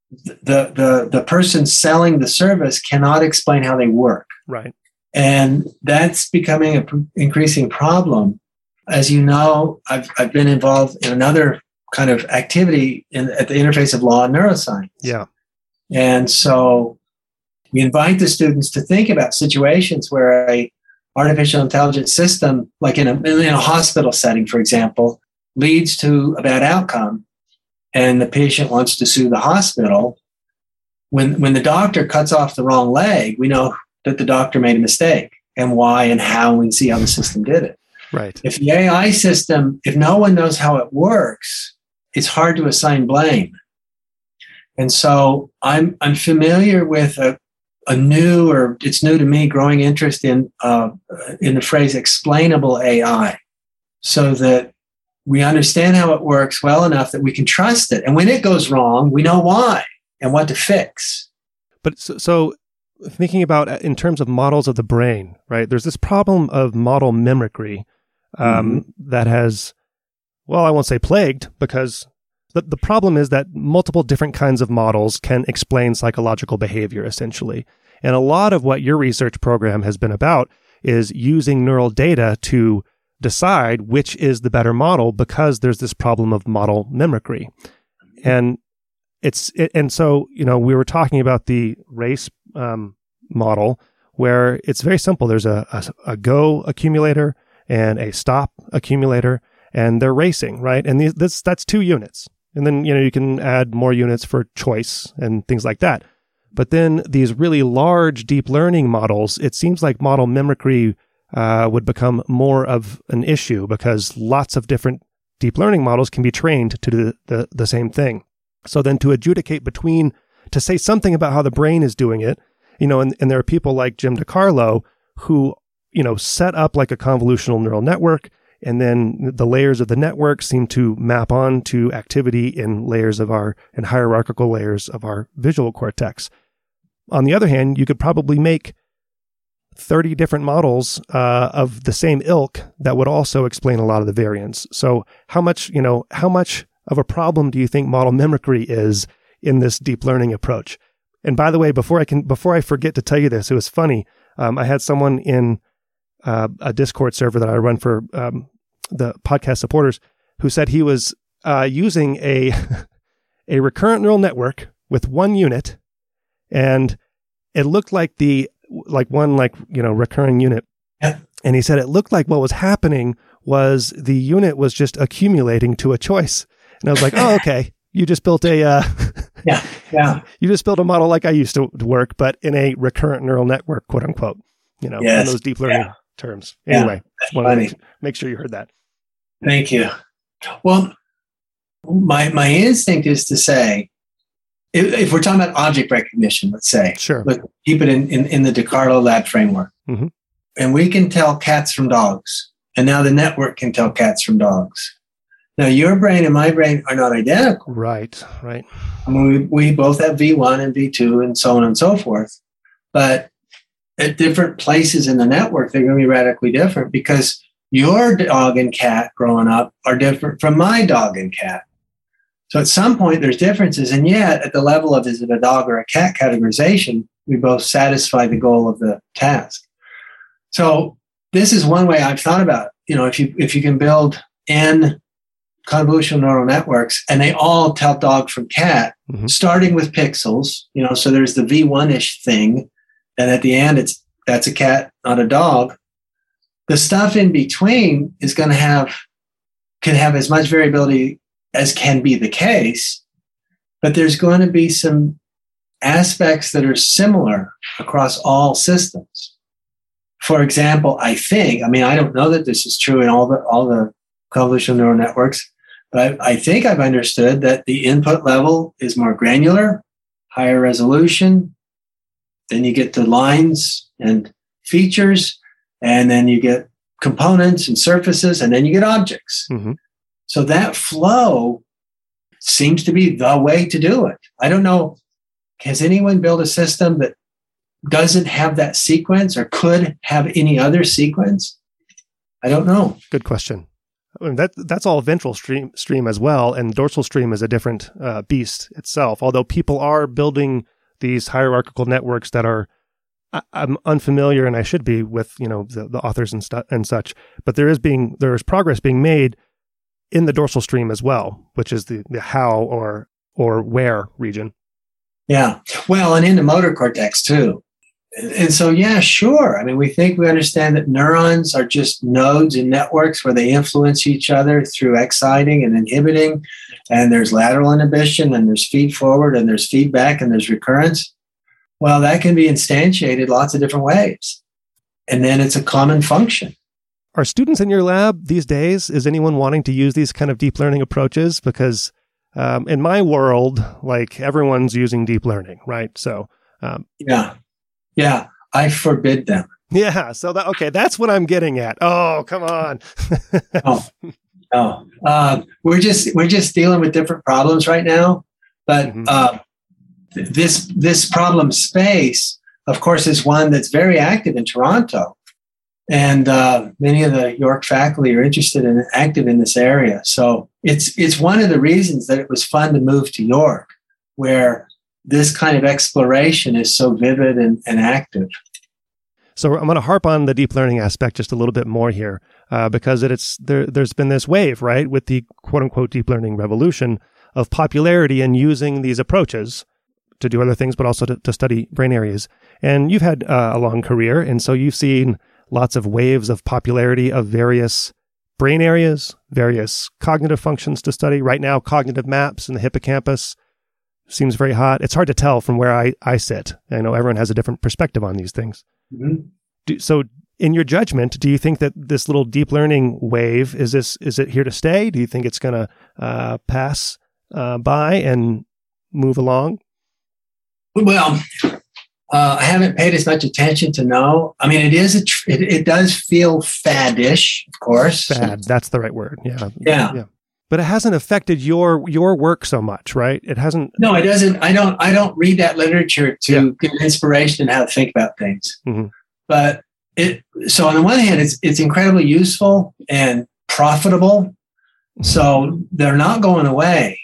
the person selling the service cannot explain how they work. Right. And that's becoming an increasing problem. As you know, I've been involved in another kind of activity at the interface of law and neuroscience. Yeah. And so we invite the students to think about situations where a artificial intelligence system, like in a hospital setting, for example, leads to a bad outcome, and the patient wants to sue the hospital. When the doctor cuts off the wrong leg, we know that the doctor made a mistake and why and how, and we see how the system did it. Right. If the AI system, if no one knows how it works, it's hard to assign blame. And so I'm familiar with a new, or it's new to me, growing interest in the phrase explainable AI, so that we understand how it works well enough that we can trust it. And when it goes wrong, we know why and what to fix. But so thinking about in terms of models of the brain, right? There's this problem of model mimicry that has, well, I won't say plagued, because the problem is that multiple different kinds of models can explain psychological behavior, essentially. And a lot of what your research program has been about is using neural data to decide which is the better model, because there's this problem of model mimicry. And so, we were talking about the race model, where it's very simple. There's a go accumulator and a stop accumulator, and they're racing, right? And that's 2 units. And then, you can add more units for choice and things like that. But then these really large deep learning models, it seems like model mimicry would become more of an issue, because lots of different deep learning models can be trained to do the same thing. So then to adjudicate to say something about how the brain is doing it, and there are people like Jim DiCarlo who, set up like a convolutional neural network, and then the layers of the network seem to map on to activity in hierarchical layers of our visual cortex. On the other hand, you could probably make 30 different models of the same ilk that would also explain a lot of the variance. So how much of a problem do you think model mimicry is in this deep learning approach? And by the way, before I forget to tell you this, it was funny. I had someone in a Discord server that I run for the podcast supporters who said he was using a recurrent neural network with 1 unit, and it looked like one recurring unit. Yeah. And he said it looked like what was happening was the unit was just accumulating to a choice. And I was like, oh, okay. You just built yeah. You just built a model like I used to work, but in a recurrent neural network, quote unquote, in those deep learning terms. Anyway, funny. Make sure you heard that. Thank you. Well, my instinct is to say, if we're talking about object recognition, let's say, sure, keep it in the DiCarlo lab framework, and we can tell cats from dogs, and now the network can tell cats from dogs. Now, your brain and my brain are not identical. Right. I mean, we both have V1 and V2 and so on and so forth. But at different places in the network, they're going to be radically different, because your dog and cat growing up are different from my dog and cat. So at some point, there's differences. And yet, at the level of is it a dog or a cat categorization, we both satisfy the goal of the task. So this is one way I've thought about, if you can build N convolutional neural networks, and they all tell dog from cat, starting with pixels, so there's the V1-ish thing, and at the end, that's a cat, not a dog. The stuff in between is going to have can have as much variability as can be the case, but there's going to be some aspects that are similar across all systems. For example, I don't know that this is true in all the convolutional neural networks, but I think I've understood that the input level is more granular, higher resolution. Then you get to lines and features, and then you get components and surfaces, and then you get objects. Mm-hmm. So that flow seems to be the way to do it. I don't know, has anyone built a system that doesn't have that sequence or could have any other sequence? I don't know. Good question. I mean, that's all ventral stream as well, and dorsal stream is a different beast itself. Although people are building these hierarchical networks that are, I'm unfamiliar, and I should be with the authors and such. But there is progress being made in the dorsal stream as well, which is the how or where region. Yeah, well, and in the motor cortex too. And so, yeah, sure. I mean, we understand that neurons are just nodes in networks where they influence each other through exciting and inhibiting. And there's lateral inhibition, and there's feed forward, and there's feedback, and there's recurrence. Well, that can be instantiated lots of different ways. And then it's a common function. Are students in your lab these days, is anyone wanting to use these kind of deep learning approaches? Because in my world, like, everyone's using deep learning, right? So, Yeah, I forbid them. Yeah, so that's what I'm getting at. Oh, come on. We're just dealing with different problems right now. But this problem space, of course, is one that's very active in Toronto, and many of the York faculty are interested and active in this area. So it's one of the reasons that it was fun to move to York, where this kind of exploration is so vivid and active. So I'm going to harp on the deep learning aspect just a little bit more here, because there's been this wave, right, with the quote-unquote deep learning revolution of popularity and using these approaches to do other things, but also to study brain areas. And you've had a long career, and so you've seen lots of waves of popularity of various brain areas, various cognitive functions to study. Right now, cognitive maps in the hippocampus seems very hot. It's hard to tell from where I sit. I know everyone has a different perspective on these things. Mm-hmm. So in your judgment, do you think that this little deep learning wave, is it here to stay? Do you think it's going to pass by and move along? Well, I haven't paid as much attention to know. I mean, it does feel faddish, of course. Fad, that's the right word. Yeah. But it hasn't affected your work so much, right? It hasn't. No, it doesn't. I don't read that literature to get inspiration in how to think about things. Mm-hmm. But so on the one hand, it's incredibly useful and profitable. So they're not going away.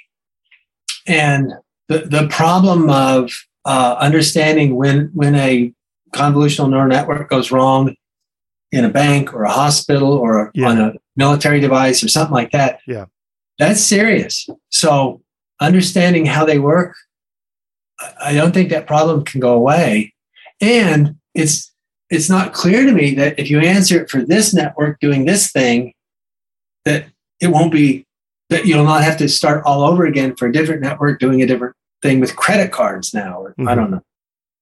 And the problem of understanding when a convolutional neural network goes wrong in a bank or a hospital or on a military device or something like that. Yeah. That's serious. So understanding how they work, I don't think that problem can go away. And it's not clear to me that if you answer it for this network doing this thing, that it won't be, that you'll not have to start all over again for a different network doing a different thing with credit cards now, or I don't know.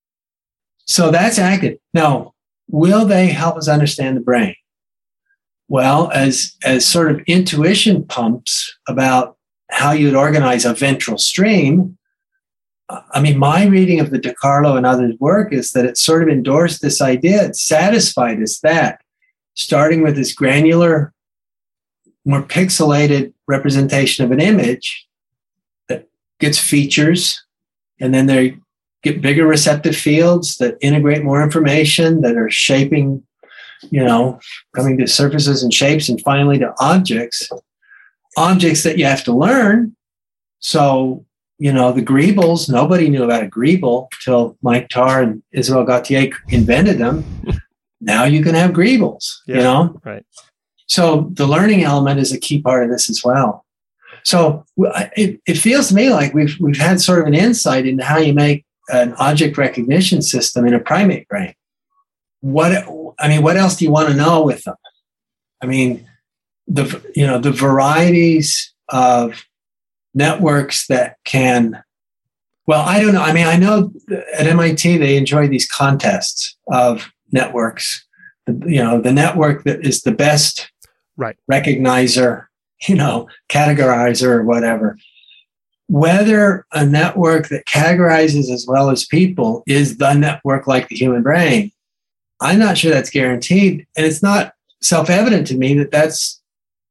So that's active. Now, will they help us understand the brain? Well, as sort of intuition pumps about how you'd organize a ventral stream, I mean, my reading of the DiCarlo and others' work is that it sort of endorsed this idea. It's satisfied us that, starting with this granular, more pixelated representation of an image that gets features, and then they get bigger receptive fields that integrate more information, that are shaping, coming to surfaces and shapes, and finally to objects that you have to learn. So, the greebles, nobody knew about a greeble till Mike Tarr and Isabelle Gautier invented them. Now you can have greebles, Right. So the learning element is a key part of this as well. So it feels to me like we've had sort of an insight into how you make an object recognition system in a primate brain. What else do you want to know with them? I mean, the varieties of networks that can, well, I don't know. I mean, I know at MIT they enjoy these contests of networks. The network that is the best recognizer, categorizer or whatever. Whether a network that categorizes as well as people is the network like the human brain, I'm not sure that's guaranteed. And it's not self-evident to me that that's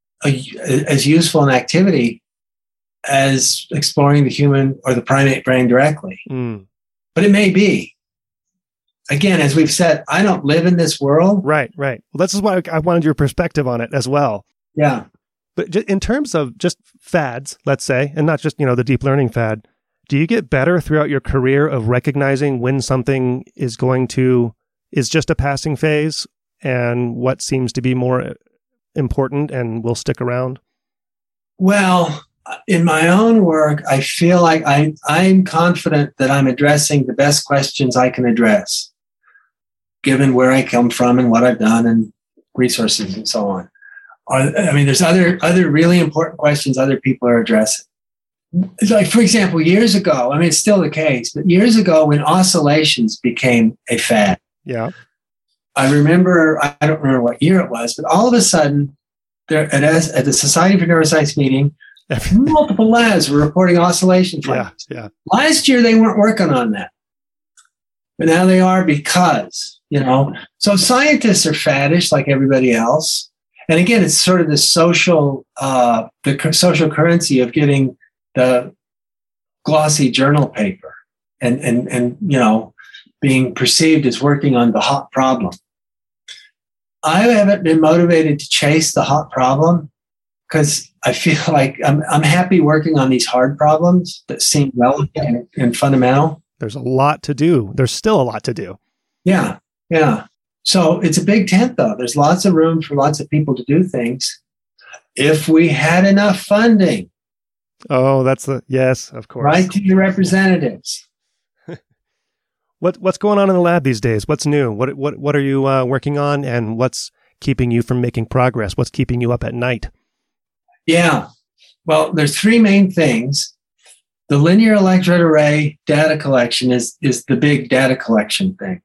as useful an activity as exploring the human or the primate brain directly. But it may be. Again, as we've said, I don't live in this world. Right. Well, this is why I wanted your perspective on it as well. Yeah. But in terms of just fads, let's say, and not just, the deep learning fad, do you get better throughout your career of recognizing when something is just a passing phase and what seems to be more important and will stick around? Well, in my own work, I feel like I'm confident that I'm addressing the best questions I can address, given where I come from and what I've done and resources and so on. There's other really important questions other people are addressing. Like, for example, years ago, it's still the case, but years ago when oscillations became a fad. Yeah. I don't remember what year it was, but all of a sudden, there at the Society for Neuroscience meeting, multiple labs were reporting oscillation findings. Yeah. Last year, they weren't working on that. But now they are because, So scientists are faddish like everybody else. And again, it's sort of the social currency of getting the glossy journal paper and being perceived as working on the hot problem. I haven't been motivated to chase the hot problem because I feel like I'm happy working on these hard problems that seem relevant and fundamental. There's a lot to do. There's still a lot to do. Yeah. So it's a big tent, though. There's lots of room for lots of people to do things. If we had enough funding. Oh, yes, of course. Right to your representatives. What's going on in the lab these days? What's new? What are you working on, and what's keeping you from making progress? What's keeping you up at night? Yeah. Well, there's three main things. The linear electrode array data collection is the big data collection thing.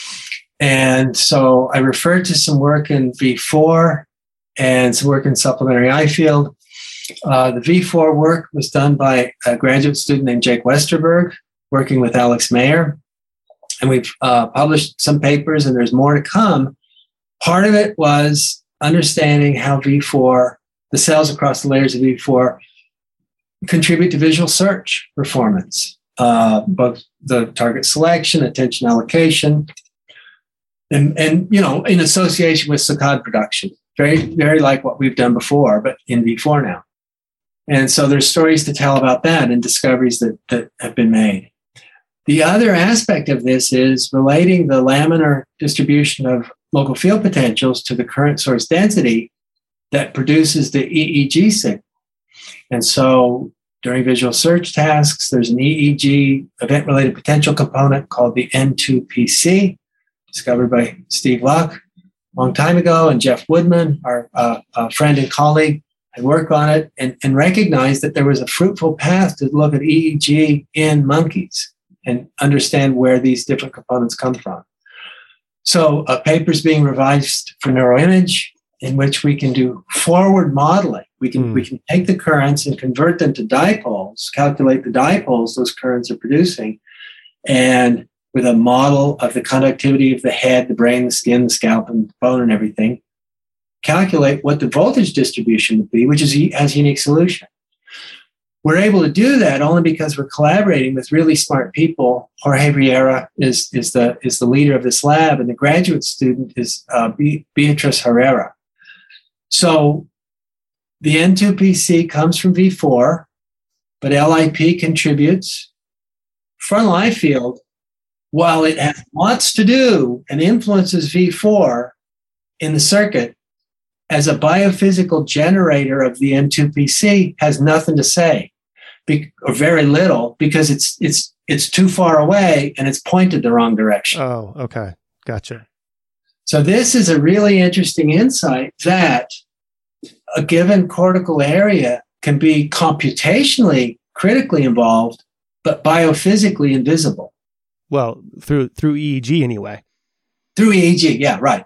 And so I referred to some work in V4 and some work in supplementary I-field. The V4 work was done by a graduate student named Jake Westerberg, working with Alex Mayer. And we've published some papers, and there's more to come. Part of it was understanding how V4, the cells across the layers of V4, contribute to visual search performance, both the target selection, attention allocation, and in association with saccade production. Very, very like what we've done before, but in V4 now. And so there's stories to tell about that and discoveries that have been made. The other aspect of this is relating the laminar distribution of local field potentials to the current source density that produces the EEG signal. And so during visual search tasks, there's an EEG event-related potential component called the N2PC, discovered by Steve Luck a long time ago, and Jeff Woodman, our friend and colleague, had worked on it and recognized that there was a fruitful path to look at EEG in monkeys and understand where these different components come from. So a paper's being revised for NeuroImage, in which we can do forward modeling. We can take the currents and convert them to dipoles, calculate the dipoles those currents are producing, and with a model of the conductivity of the head, the brain, the skin, the scalp, and the bone and everything, calculate what the voltage distribution would be, which has a unique solution. We're able to do that only because we're collaborating with really smart people. Jorge Riera is the leader of this lab, and the graduate student is Beatriz Herrera. So the N2PC comes from V4, but LIP contributes. Frontal eye field, while it has lots to do and influences V4 in the circuit, as a biophysical generator of the N2PC, has nothing to say, or very little, because it's too far away and it's pointed the wrong direction. Oh, okay. Gotcha. So this is a really interesting insight that a given cortical area can be computationally critically involved, but biophysically invisible. Well, through EEG anyway. Through EEG, yeah, right.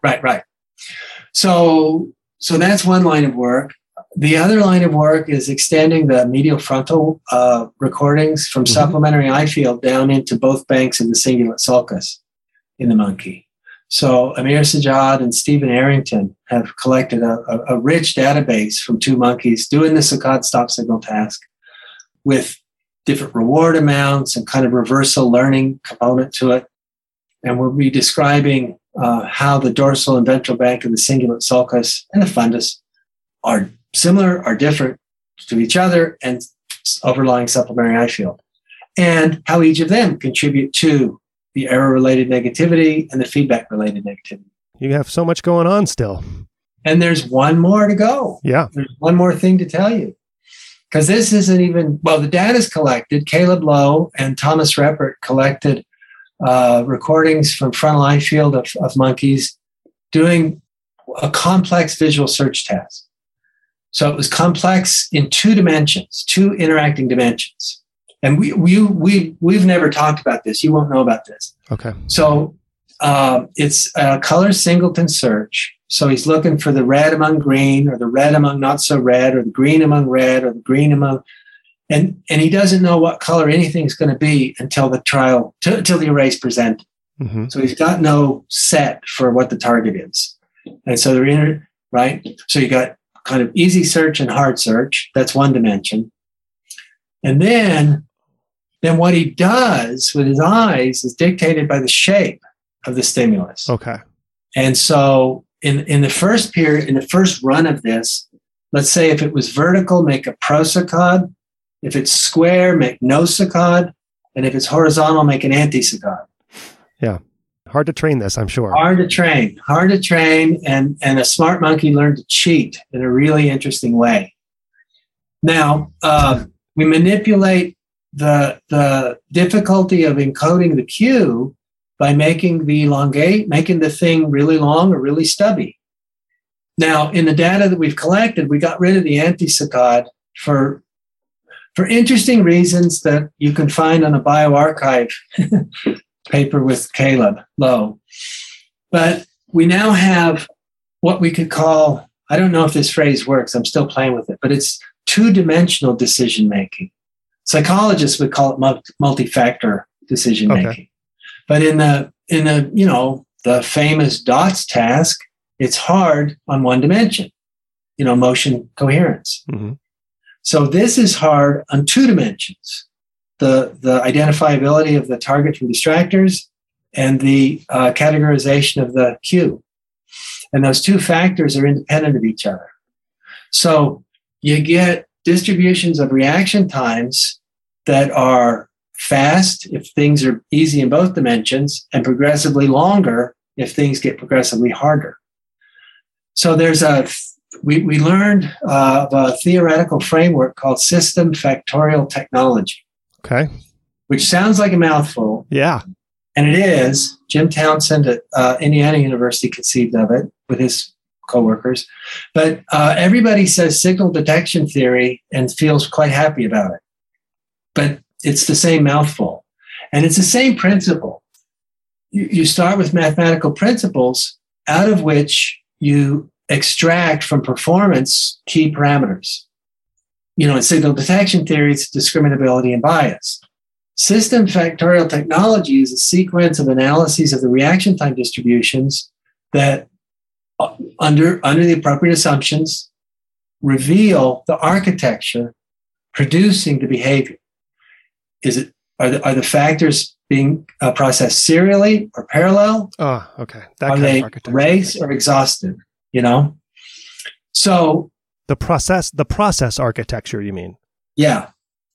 So that's one line of work. The other line of work is extending the medial frontal recordings from supplementary eye field down into both banks of the cingulate sulcus in the monkey. So Amir Sajjad and Stephen Arrington have collected a rich database from 2 monkeys doing the saccade stop signal task with different reward amounts and kind of reversal learning component to it. And we'll be describing how the dorsal and ventral bank of the cingulate sulcus and the fundus are similar, are different to each other, and overlying supplementary eye field, and how each of them contribute to the error-related negativity and the feedback-related negativity. You have so much going on still. And there's one more to go. Yeah. There's one more thing to tell you. Because this isn't even, well, the data's collected. Caleb Lowe and Thomas Reppert collected recordings from frontal eye field of monkeys doing a complex visual search test. So it was complex in 2 dimensions, 2 interacting dimensions. And we've never talked about this. You won't know about this. Okay. So it's a color singleton search. So he's looking for the red among green, or the red among not so red, or the green among red, or the green among, and he doesn't know what color anything's going to be until the trial, till the array's presented. Mm-hmm. So he's got no set for what the target is. And so they're right? So you got kind of easy search and hard search. That's one dimension. And then what he does with his eyes is dictated by the shape of the stimulus. Okay. And so in the first period, in the first run of this, let's say if it was vertical, make a prosaccade. If it's square, make no saccade. And if it's horizontal, make an anti-saccade. Yeah. Hard to train this, I'm sure. Hard to train. And a smart monkey learned to cheat in a really interesting way. Now, we manipulate the difficulty of encoding the cue by making the thing really long or really stubby. Now, in the data that we've collected, we got rid of the anti-saccade for interesting reasons that you can find on a bioRxiv paper with Caleb Lowe. But we now have what we could call, I don't know if this phrase works, I'm still playing with it, but it's 2-dimensional decision-making. Psychologists would call it multi-factor decision-making. Okay. But in the famous DOTS task, it's hard on 1 dimension, motion coherence. Mm-hmm. So this is hard on 2 dimensions, the identifiability of the target from distractors and the categorization of the cue. And those 2 factors are independent of each other. So you get distributions of reaction times that are fast if things are easy in both dimensions, and progressively longer if things get progressively harder. So we learned of a theoretical framework called system factorial technology. Okay. Which sounds like a mouthful. Yeah. And it is. Jim Townsend at Indiana University conceived of it with his coworkers. But everybody says signal detection theory and feels quite happy about it. But it's the same mouthful. And it's the same principle. You start with mathematical principles out of which you extract from performance key parameters. In signal detection theory, it's discriminability and bias. System factorial technology is a sequence of analyses of the reaction time distributions that, under the appropriate assumptions, reveal the architecture producing the behavior. Are the factors being processed serially or parallel? Oh, okay. Are they race or exhaustive? So the process architecture, you mean? Yeah.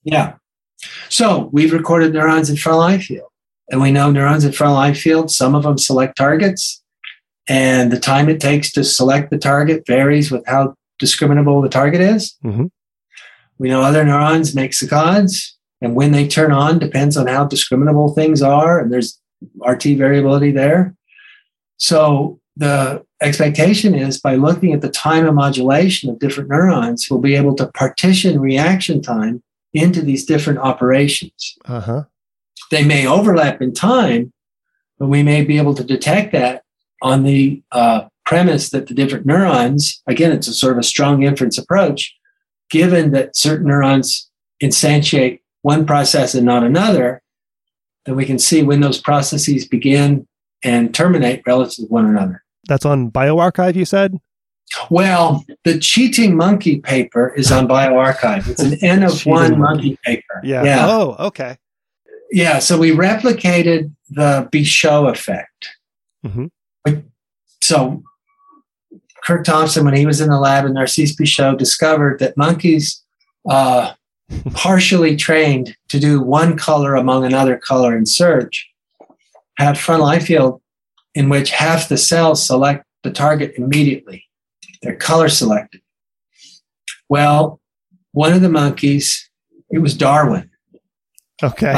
So we've recorded neurons in frontal eye field, and we know neurons in frontal eye field, some of them select targets, and the time it takes to select the target varies with how discriminable the target is. Mm-hmm. We know other neurons make saccades, and when they turn on depends on how discriminable things are, and there's RT variability there. So the expectation is by looking at the time of modulation of different neurons, we'll be able to partition reaction time into these different operations. Uh-huh. They may overlap in time, but we may be able to detect that on the premise that the different neurons, again, it's a sort of a strong inference approach, given that certain neurons instantiate one process and not another, then we can see when those processes begin and terminate relative to one another. That's on bioRxiv, you said? Well, the cheating monkey paper is on bioRxiv. It's an N of one monkey paper. Yeah. Oh, okay. Yeah. So we replicated the Bichot effect. Mm-hmm. So Kirk Thompson, when he was in the lab in Narcisse Bichot, discovered that monkeys partially trained to do one color among another color in search had frontal eye field in which half the cells select the target immediately. They're color selected. Well, one of the monkeys, it was Darwin. Okay.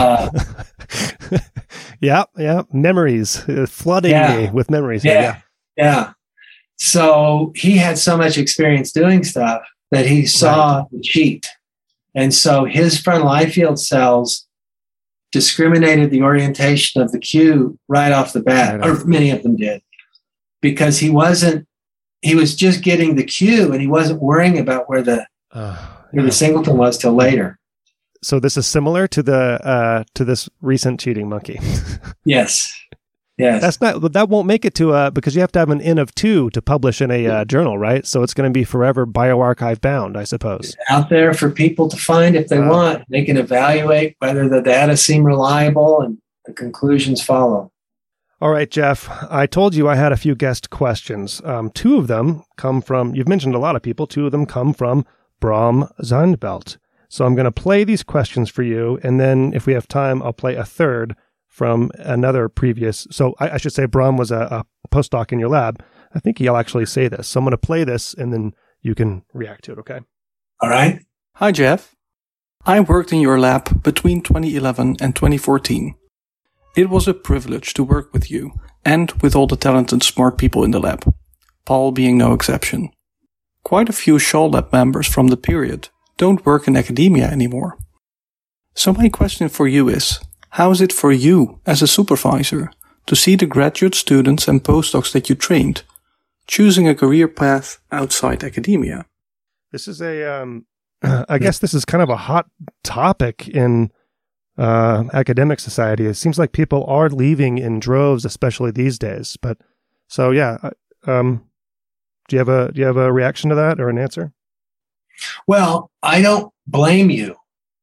Yeah. Memories, flooding me with memories. Yeah. So he had so much experience doing stuff that he saw the cheat. And so his frontal eye field cells discriminated the orientation of the cue right off the bat, or many of them did, because he was just getting the cue and he wasn't worrying about where the singleton was till later. So this is similar to to this recent cheating monkey. Yes. That won't make it to because you have to have an N of 2 to publish in a journal, right? So it's going to be forever bioRxiv bound, I suppose. It's out there for people to find if they want. They can evaluate whether the data seem reliable and the conclusions follow. All right, Jeff, I told you I had a few guest questions. 2 of them come from, you've mentioned a lot of people, 2 of them come from Bram Zandbelt. So I'm going to play these questions for you, and then if we have time, I'll play a third from another previous. So I should say Bram was a postdoc in your lab. I think he'll actually say this. So I'm going to play this, and then you can react to it, okay? All right. Hi, Jeff. I worked in your lab between 2011 and 2014. It was a privilege to work with you and with all the talented smart people in the lab, Paul being no exception. Quite a few Shaw Lab members from the period don't work in academia anymore. So my question for you is, how is it for you as a supervisor to see the graduate students and postdocs that you trained choosing a career path outside academia? This is I guess this is kind of a hot topic in academic society. It seems like people are leaving in droves, especially these days. But so, yeah, do you have a reaction to that or an answer? Well, I don't blame you.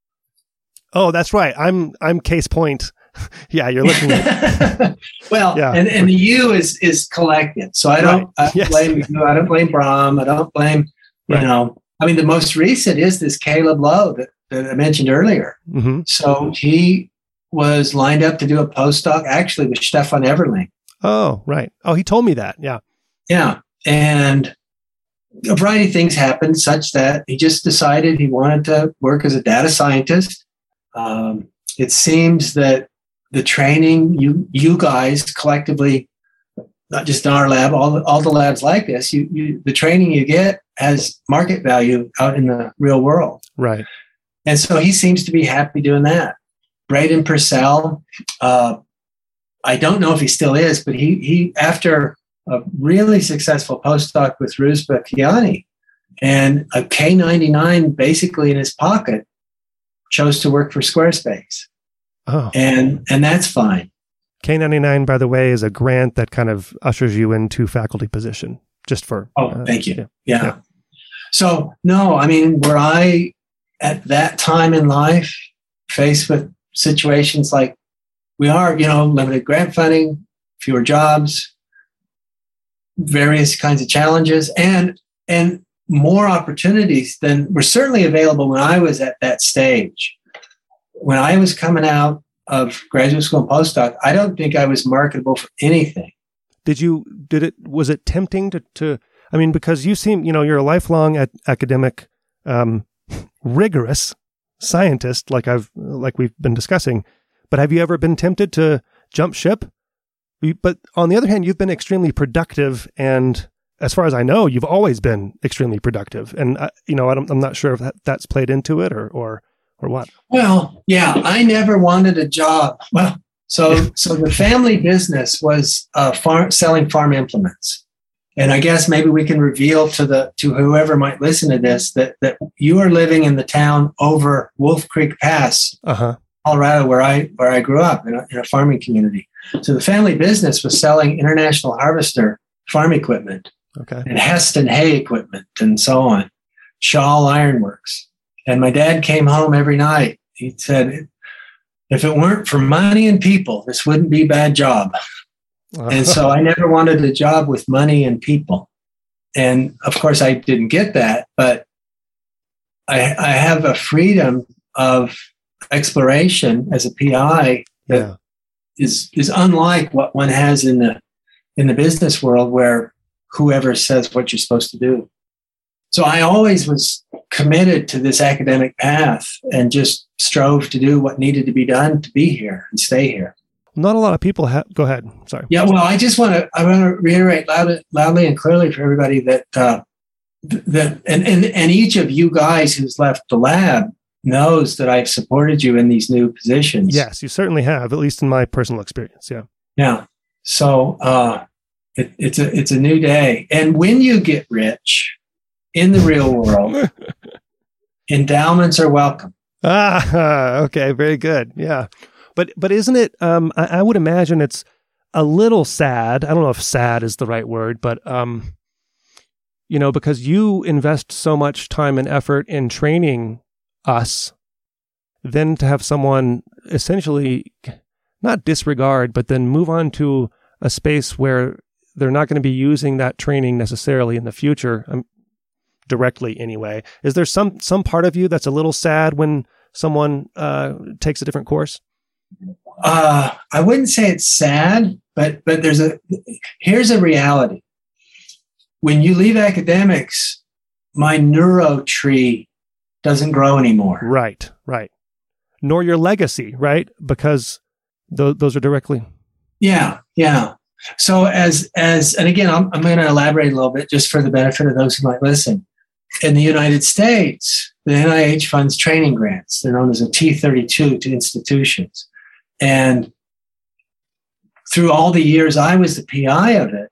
Oh, that's right. I'm case point. Yeah, you're looking at well, yeah. and the you is collective. So I don't blame you. I don't blame Bram. I don't blame, I mean, the most recent is this Caleb Lowe that I mentioned earlier. Mm-hmm. So he was lined up to do a postdoc actually with Stefan Everling. Oh, right. Oh, he told me that. Yeah. Yeah. And a variety of things happened such that he just decided he wanted to work as a data scientist. It seems that the training you guys collectively, not just in our lab, all the labs like this, the training you get has market value out in the real world. Right. And so he seems to be happy doing that. Braden Purcell, I don't know if he still is, but he after a really successful postdoc with Ruzba Kiani and a K99 basically in his pocket, chose to work for Squarespace. Oh. And that's fine. K99, by the way, is a grant that kind of ushers you into faculty position just for... thank you. Yeah. So, no, I mean, were I at that time in life faced with situations like we are, limited grant funding, fewer jobs, various kinds of challenges, and more opportunities than were certainly available when I was at that stage. When I was coming out of graduate school and postdoc, I don't think I was marketable for anything. Was it tempting to I mean, because you seem, you're a lifelong academic, rigorous scientist, like we've been discussing, but have you ever been tempted to jump ship? But on the other hand, you've been extremely productive and as far as I know, you've always been extremely productive. And, I'm not sure if that's played into it or what. Well, yeah, I never wanted a job. Well, so the family business was selling farm implements. And I guess maybe we can reveal to whoever might listen to this that you are living in the town over Wolf Creek Pass, Colorado, where I grew up in a farming community. So the family business was selling International Harvester farm equipment, and Heston hay equipment, and so on. Shaw Ironworks. And my dad came home every night. He said, "If it weren't for money and people, this wouldn't be a bad job." And so I never wanted a job with money and people. And of course, I didn't get that, but I have a freedom of exploration as a PI that is unlike what one has in the business world, where whoever says what you're supposed to do. So I always was committed to this academic path and just strove to do what needed to be done to be here and stay here. Not a lot of people have. Go ahead. Sorry. Yeah. Well, I want to reiterate loudly and clearly for everybody that and each of you guys who's left the lab knows that I've supported you in these new positions. Yes, you certainly have, at least in my personal experience. Yeah. Yeah. So it's a new day, and when you get rich in the real world, endowments are welcome. Okay. Very good. Yeah. But isn't it, I would imagine it's a little sad. I don't know if sad is the right word, but, because you invest so much time and effort in training us, then to have someone essentially not disregard, but then move on to a space where they're not going to be using that training necessarily in the future, directly anyway. Is there some part of you that's a little sad when someone takes a different course? I wouldn't say it's sad, but here's a reality. When you leave academics, my neuro tree doesn't grow anymore. Right. Nor your legacy, right? Because those are directly. Yeah. So and again, I'm going to elaborate a little bit just for the benefit of those who might listen. In the United States, the NIH funds training grants. They're known as a T32 to institutions. And through all the years I was the PI of it,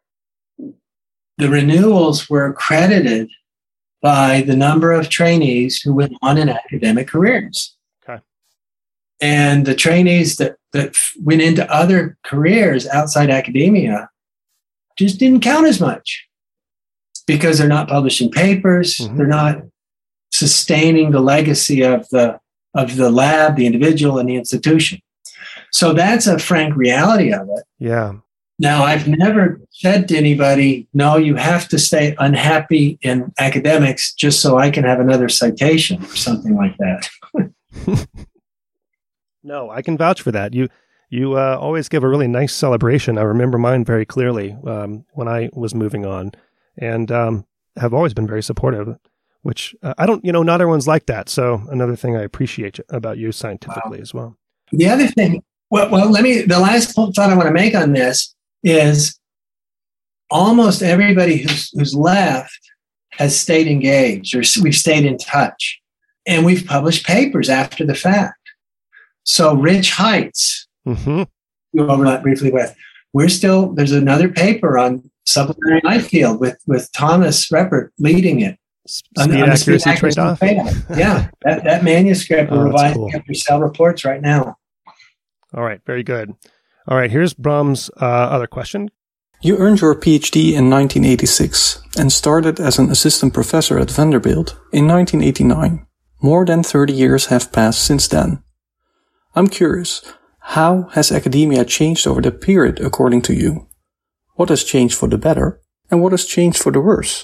the renewals were accredited by the number of trainees who went on in academic careers. Okay. And the trainees that went into other careers outside academia just didn't count as much because they're not publishing papers, they're not sustaining the legacy of the lab, the individual, and the institution. So that's a frank reality of it. Yeah. Now, I've never said to anybody, no, you have to stay unhappy in academics just so I can have another citation or something like that. No, I can vouch for that. You always give a really nice celebration. I remember mine very clearly when I was moving on, and have always been very supportive, which I don't, not everyone's like that. So another thing I appreciate about you scientifically as well. The other thing, the last thought I want to make on this is almost everybody who's left has stayed engaged, or we've stayed in touch, and we've published papers after the fact. So Rich Heights, you over that briefly with, there's another paper on supplementary life field with Thomas Reppert leading it. Speed accuracy trade-off. Yeah, that manuscript we're revising cool. after cell reports right now. All right, very good. All right, here's Bram's other question. You earned your PhD in 1986 and started as an assistant professor at Vanderbilt in 1989. More than 30 years have passed since then. I'm curious, how has academia changed over the period according to you? What has changed for the better and what has changed for the worse?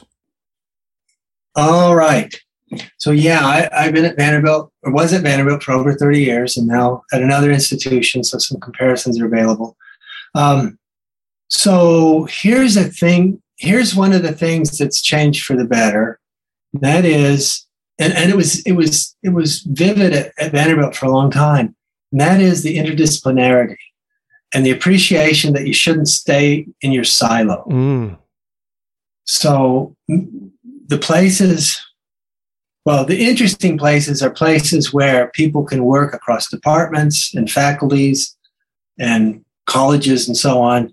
All right. So yeah, I've been at Vanderbilt, or was at Vanderbilt for over 30 years, and now at another institution, so some comparisons are available. So here's one of the things that's changed for the better. That is, and it was vivid at Vanderbilt for a long time, and that is the interdisciplinarity and the appreciation that you shouldn't stay in your silo. So the places, well, the interesting places are places where people can work across departments and faculties and colleges and so on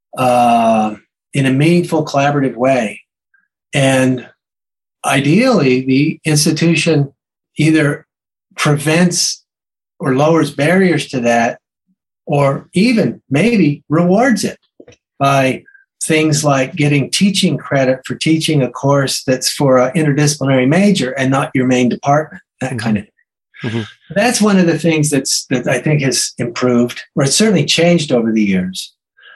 in a meaningful, collaborative way. And ideally, the institution either prevents or lowers barriers to that, or even maybe rewards it by things like getting teaching credit for teaching a course that's for an interdisciplinary major and not your main department, that kind of thing. Mm-hmm. That's one of the things that I think has improved, or it's certainly changed over the years.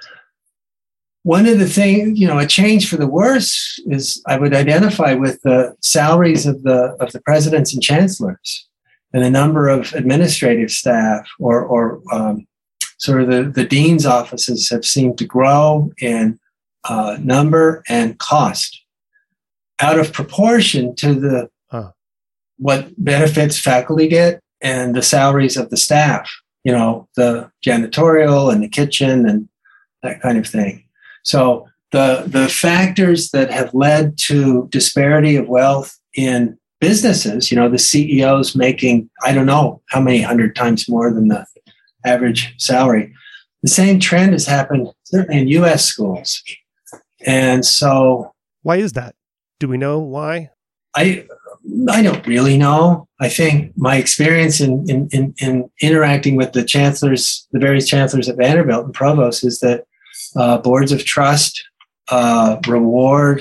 One of the things, a change for the worse is I would identify with the salaries of the presidents and chancellors, and the number of administrative staff or sort of the dean's offices have seemed to grow in number and cost out of proportion to what benefits faculty get and the salaries of the staff, the janitorial and the kitchen and that kind of thing. So the factors that have led to disparity of wealth in businesses, the CEOs making, I don't know how many 100 times more than the average salary. The same trend has happened certainly in U.S. schools. And so... Why is that? Do we know why? I don't really know. I think my experience in interacting with the various chancellors at Vanderbilt and provosts is that boards of trust reward...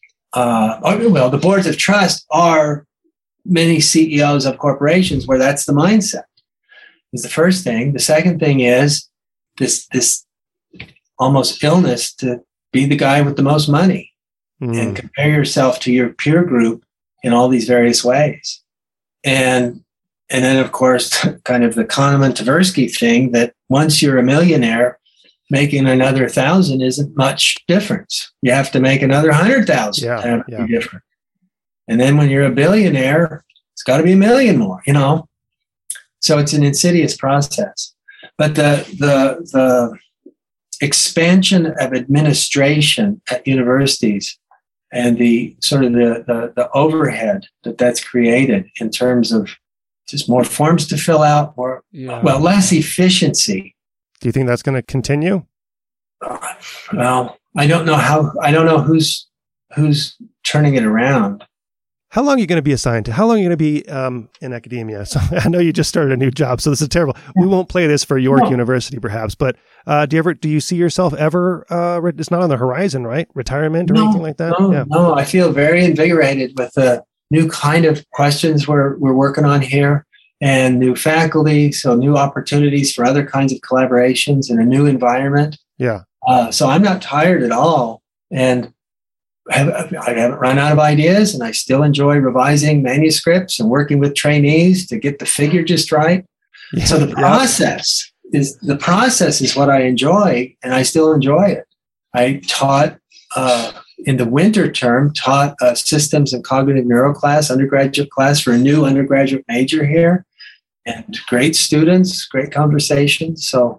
the boards of trust are many CEOs of corporations where that's the mindset, is the first thing. The second thing is this almost illness to be the guy with the most money and compare yourself to your peer group in all these various ways. And then, of course, kind of the Kahneman Tversky thing that once you're a millionaire, making another 1,000 isn't much difference. You have to make another 100,000 to be different. And then when you're a billionaire, it's got to be 1 million more, So it's an insidious process. But the expansion of administration at universities and the sort of the overhead that's created in terms of just more forms to fill out, less efficiency. Do you think that's going to continue? Well, I don't know who's turning it around. How long are you going to be assigned to? How long are you going to be in academia? So I know you just started a new job, so this is terrible. We won't play this for York University, perhaps, but do you see yourself ever? It's not on the horizon, right? Retirement or anything like that? No. I feel very invigorated with the new kind of questions we're working on here, and new faculty, so new opportunities for other kinds of collaborations in a new environment. Yeah. So I'm not tired at all, and I haven't run out of ideas, and I still enjoy revising manuscripts and working with trainees to get the figure just right. Yeah. So the process is what I enjoy, and I still enjoy it. I taught in the winter term, a systems and cognitive neuro class, undergraduate class for a new undergraduate major here, and great students, great conversations. So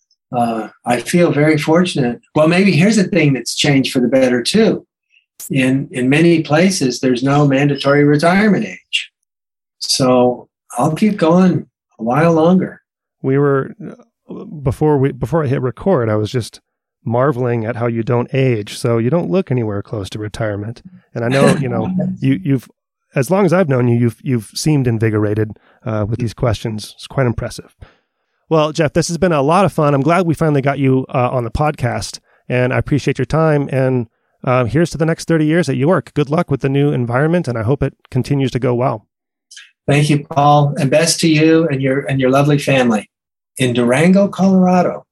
I feel very fortunate. Well, maybe here's a thing that's changed for the better too. In many places, there's no mandatory retirement age. So I'll keep going a while longer. We were, before I hit record, I was just marveling at how you don't age. So you don't look anywhere close to retirement. And I know, you've, as long as I've known you, you've seemed invigorated with these questions. It's quite impressive. Well, Jeff, this has been a lot of fun. I'm glad we finally got you on the podcast, and I appreciate your time. And here's to the next 30 years at York. Good luck with the new environment, and I hope it continues to go well. Thank you, Paul, and best to you and your lovely family in Durango, Colorado.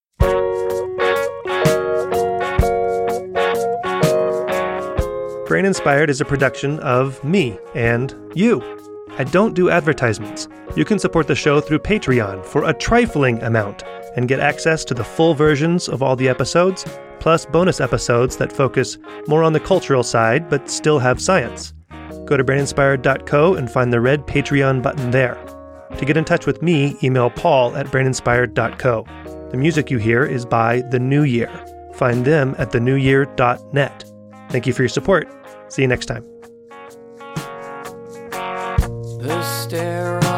Brain Inspired is a production of me and you. I don't do advertisements. You can support the show through Patreon for a trifling amount and get access to the full versions of all the episodes, plus bonus episodes that focus more on the cultural side but still have science. Go to braininspired.co and find the red Patreon button there. To get in touch with me, email paul@braininspired.co. The music you hear is by The New Year. Find them at thenewyear.net. Thank you for your support. See you next time. The stare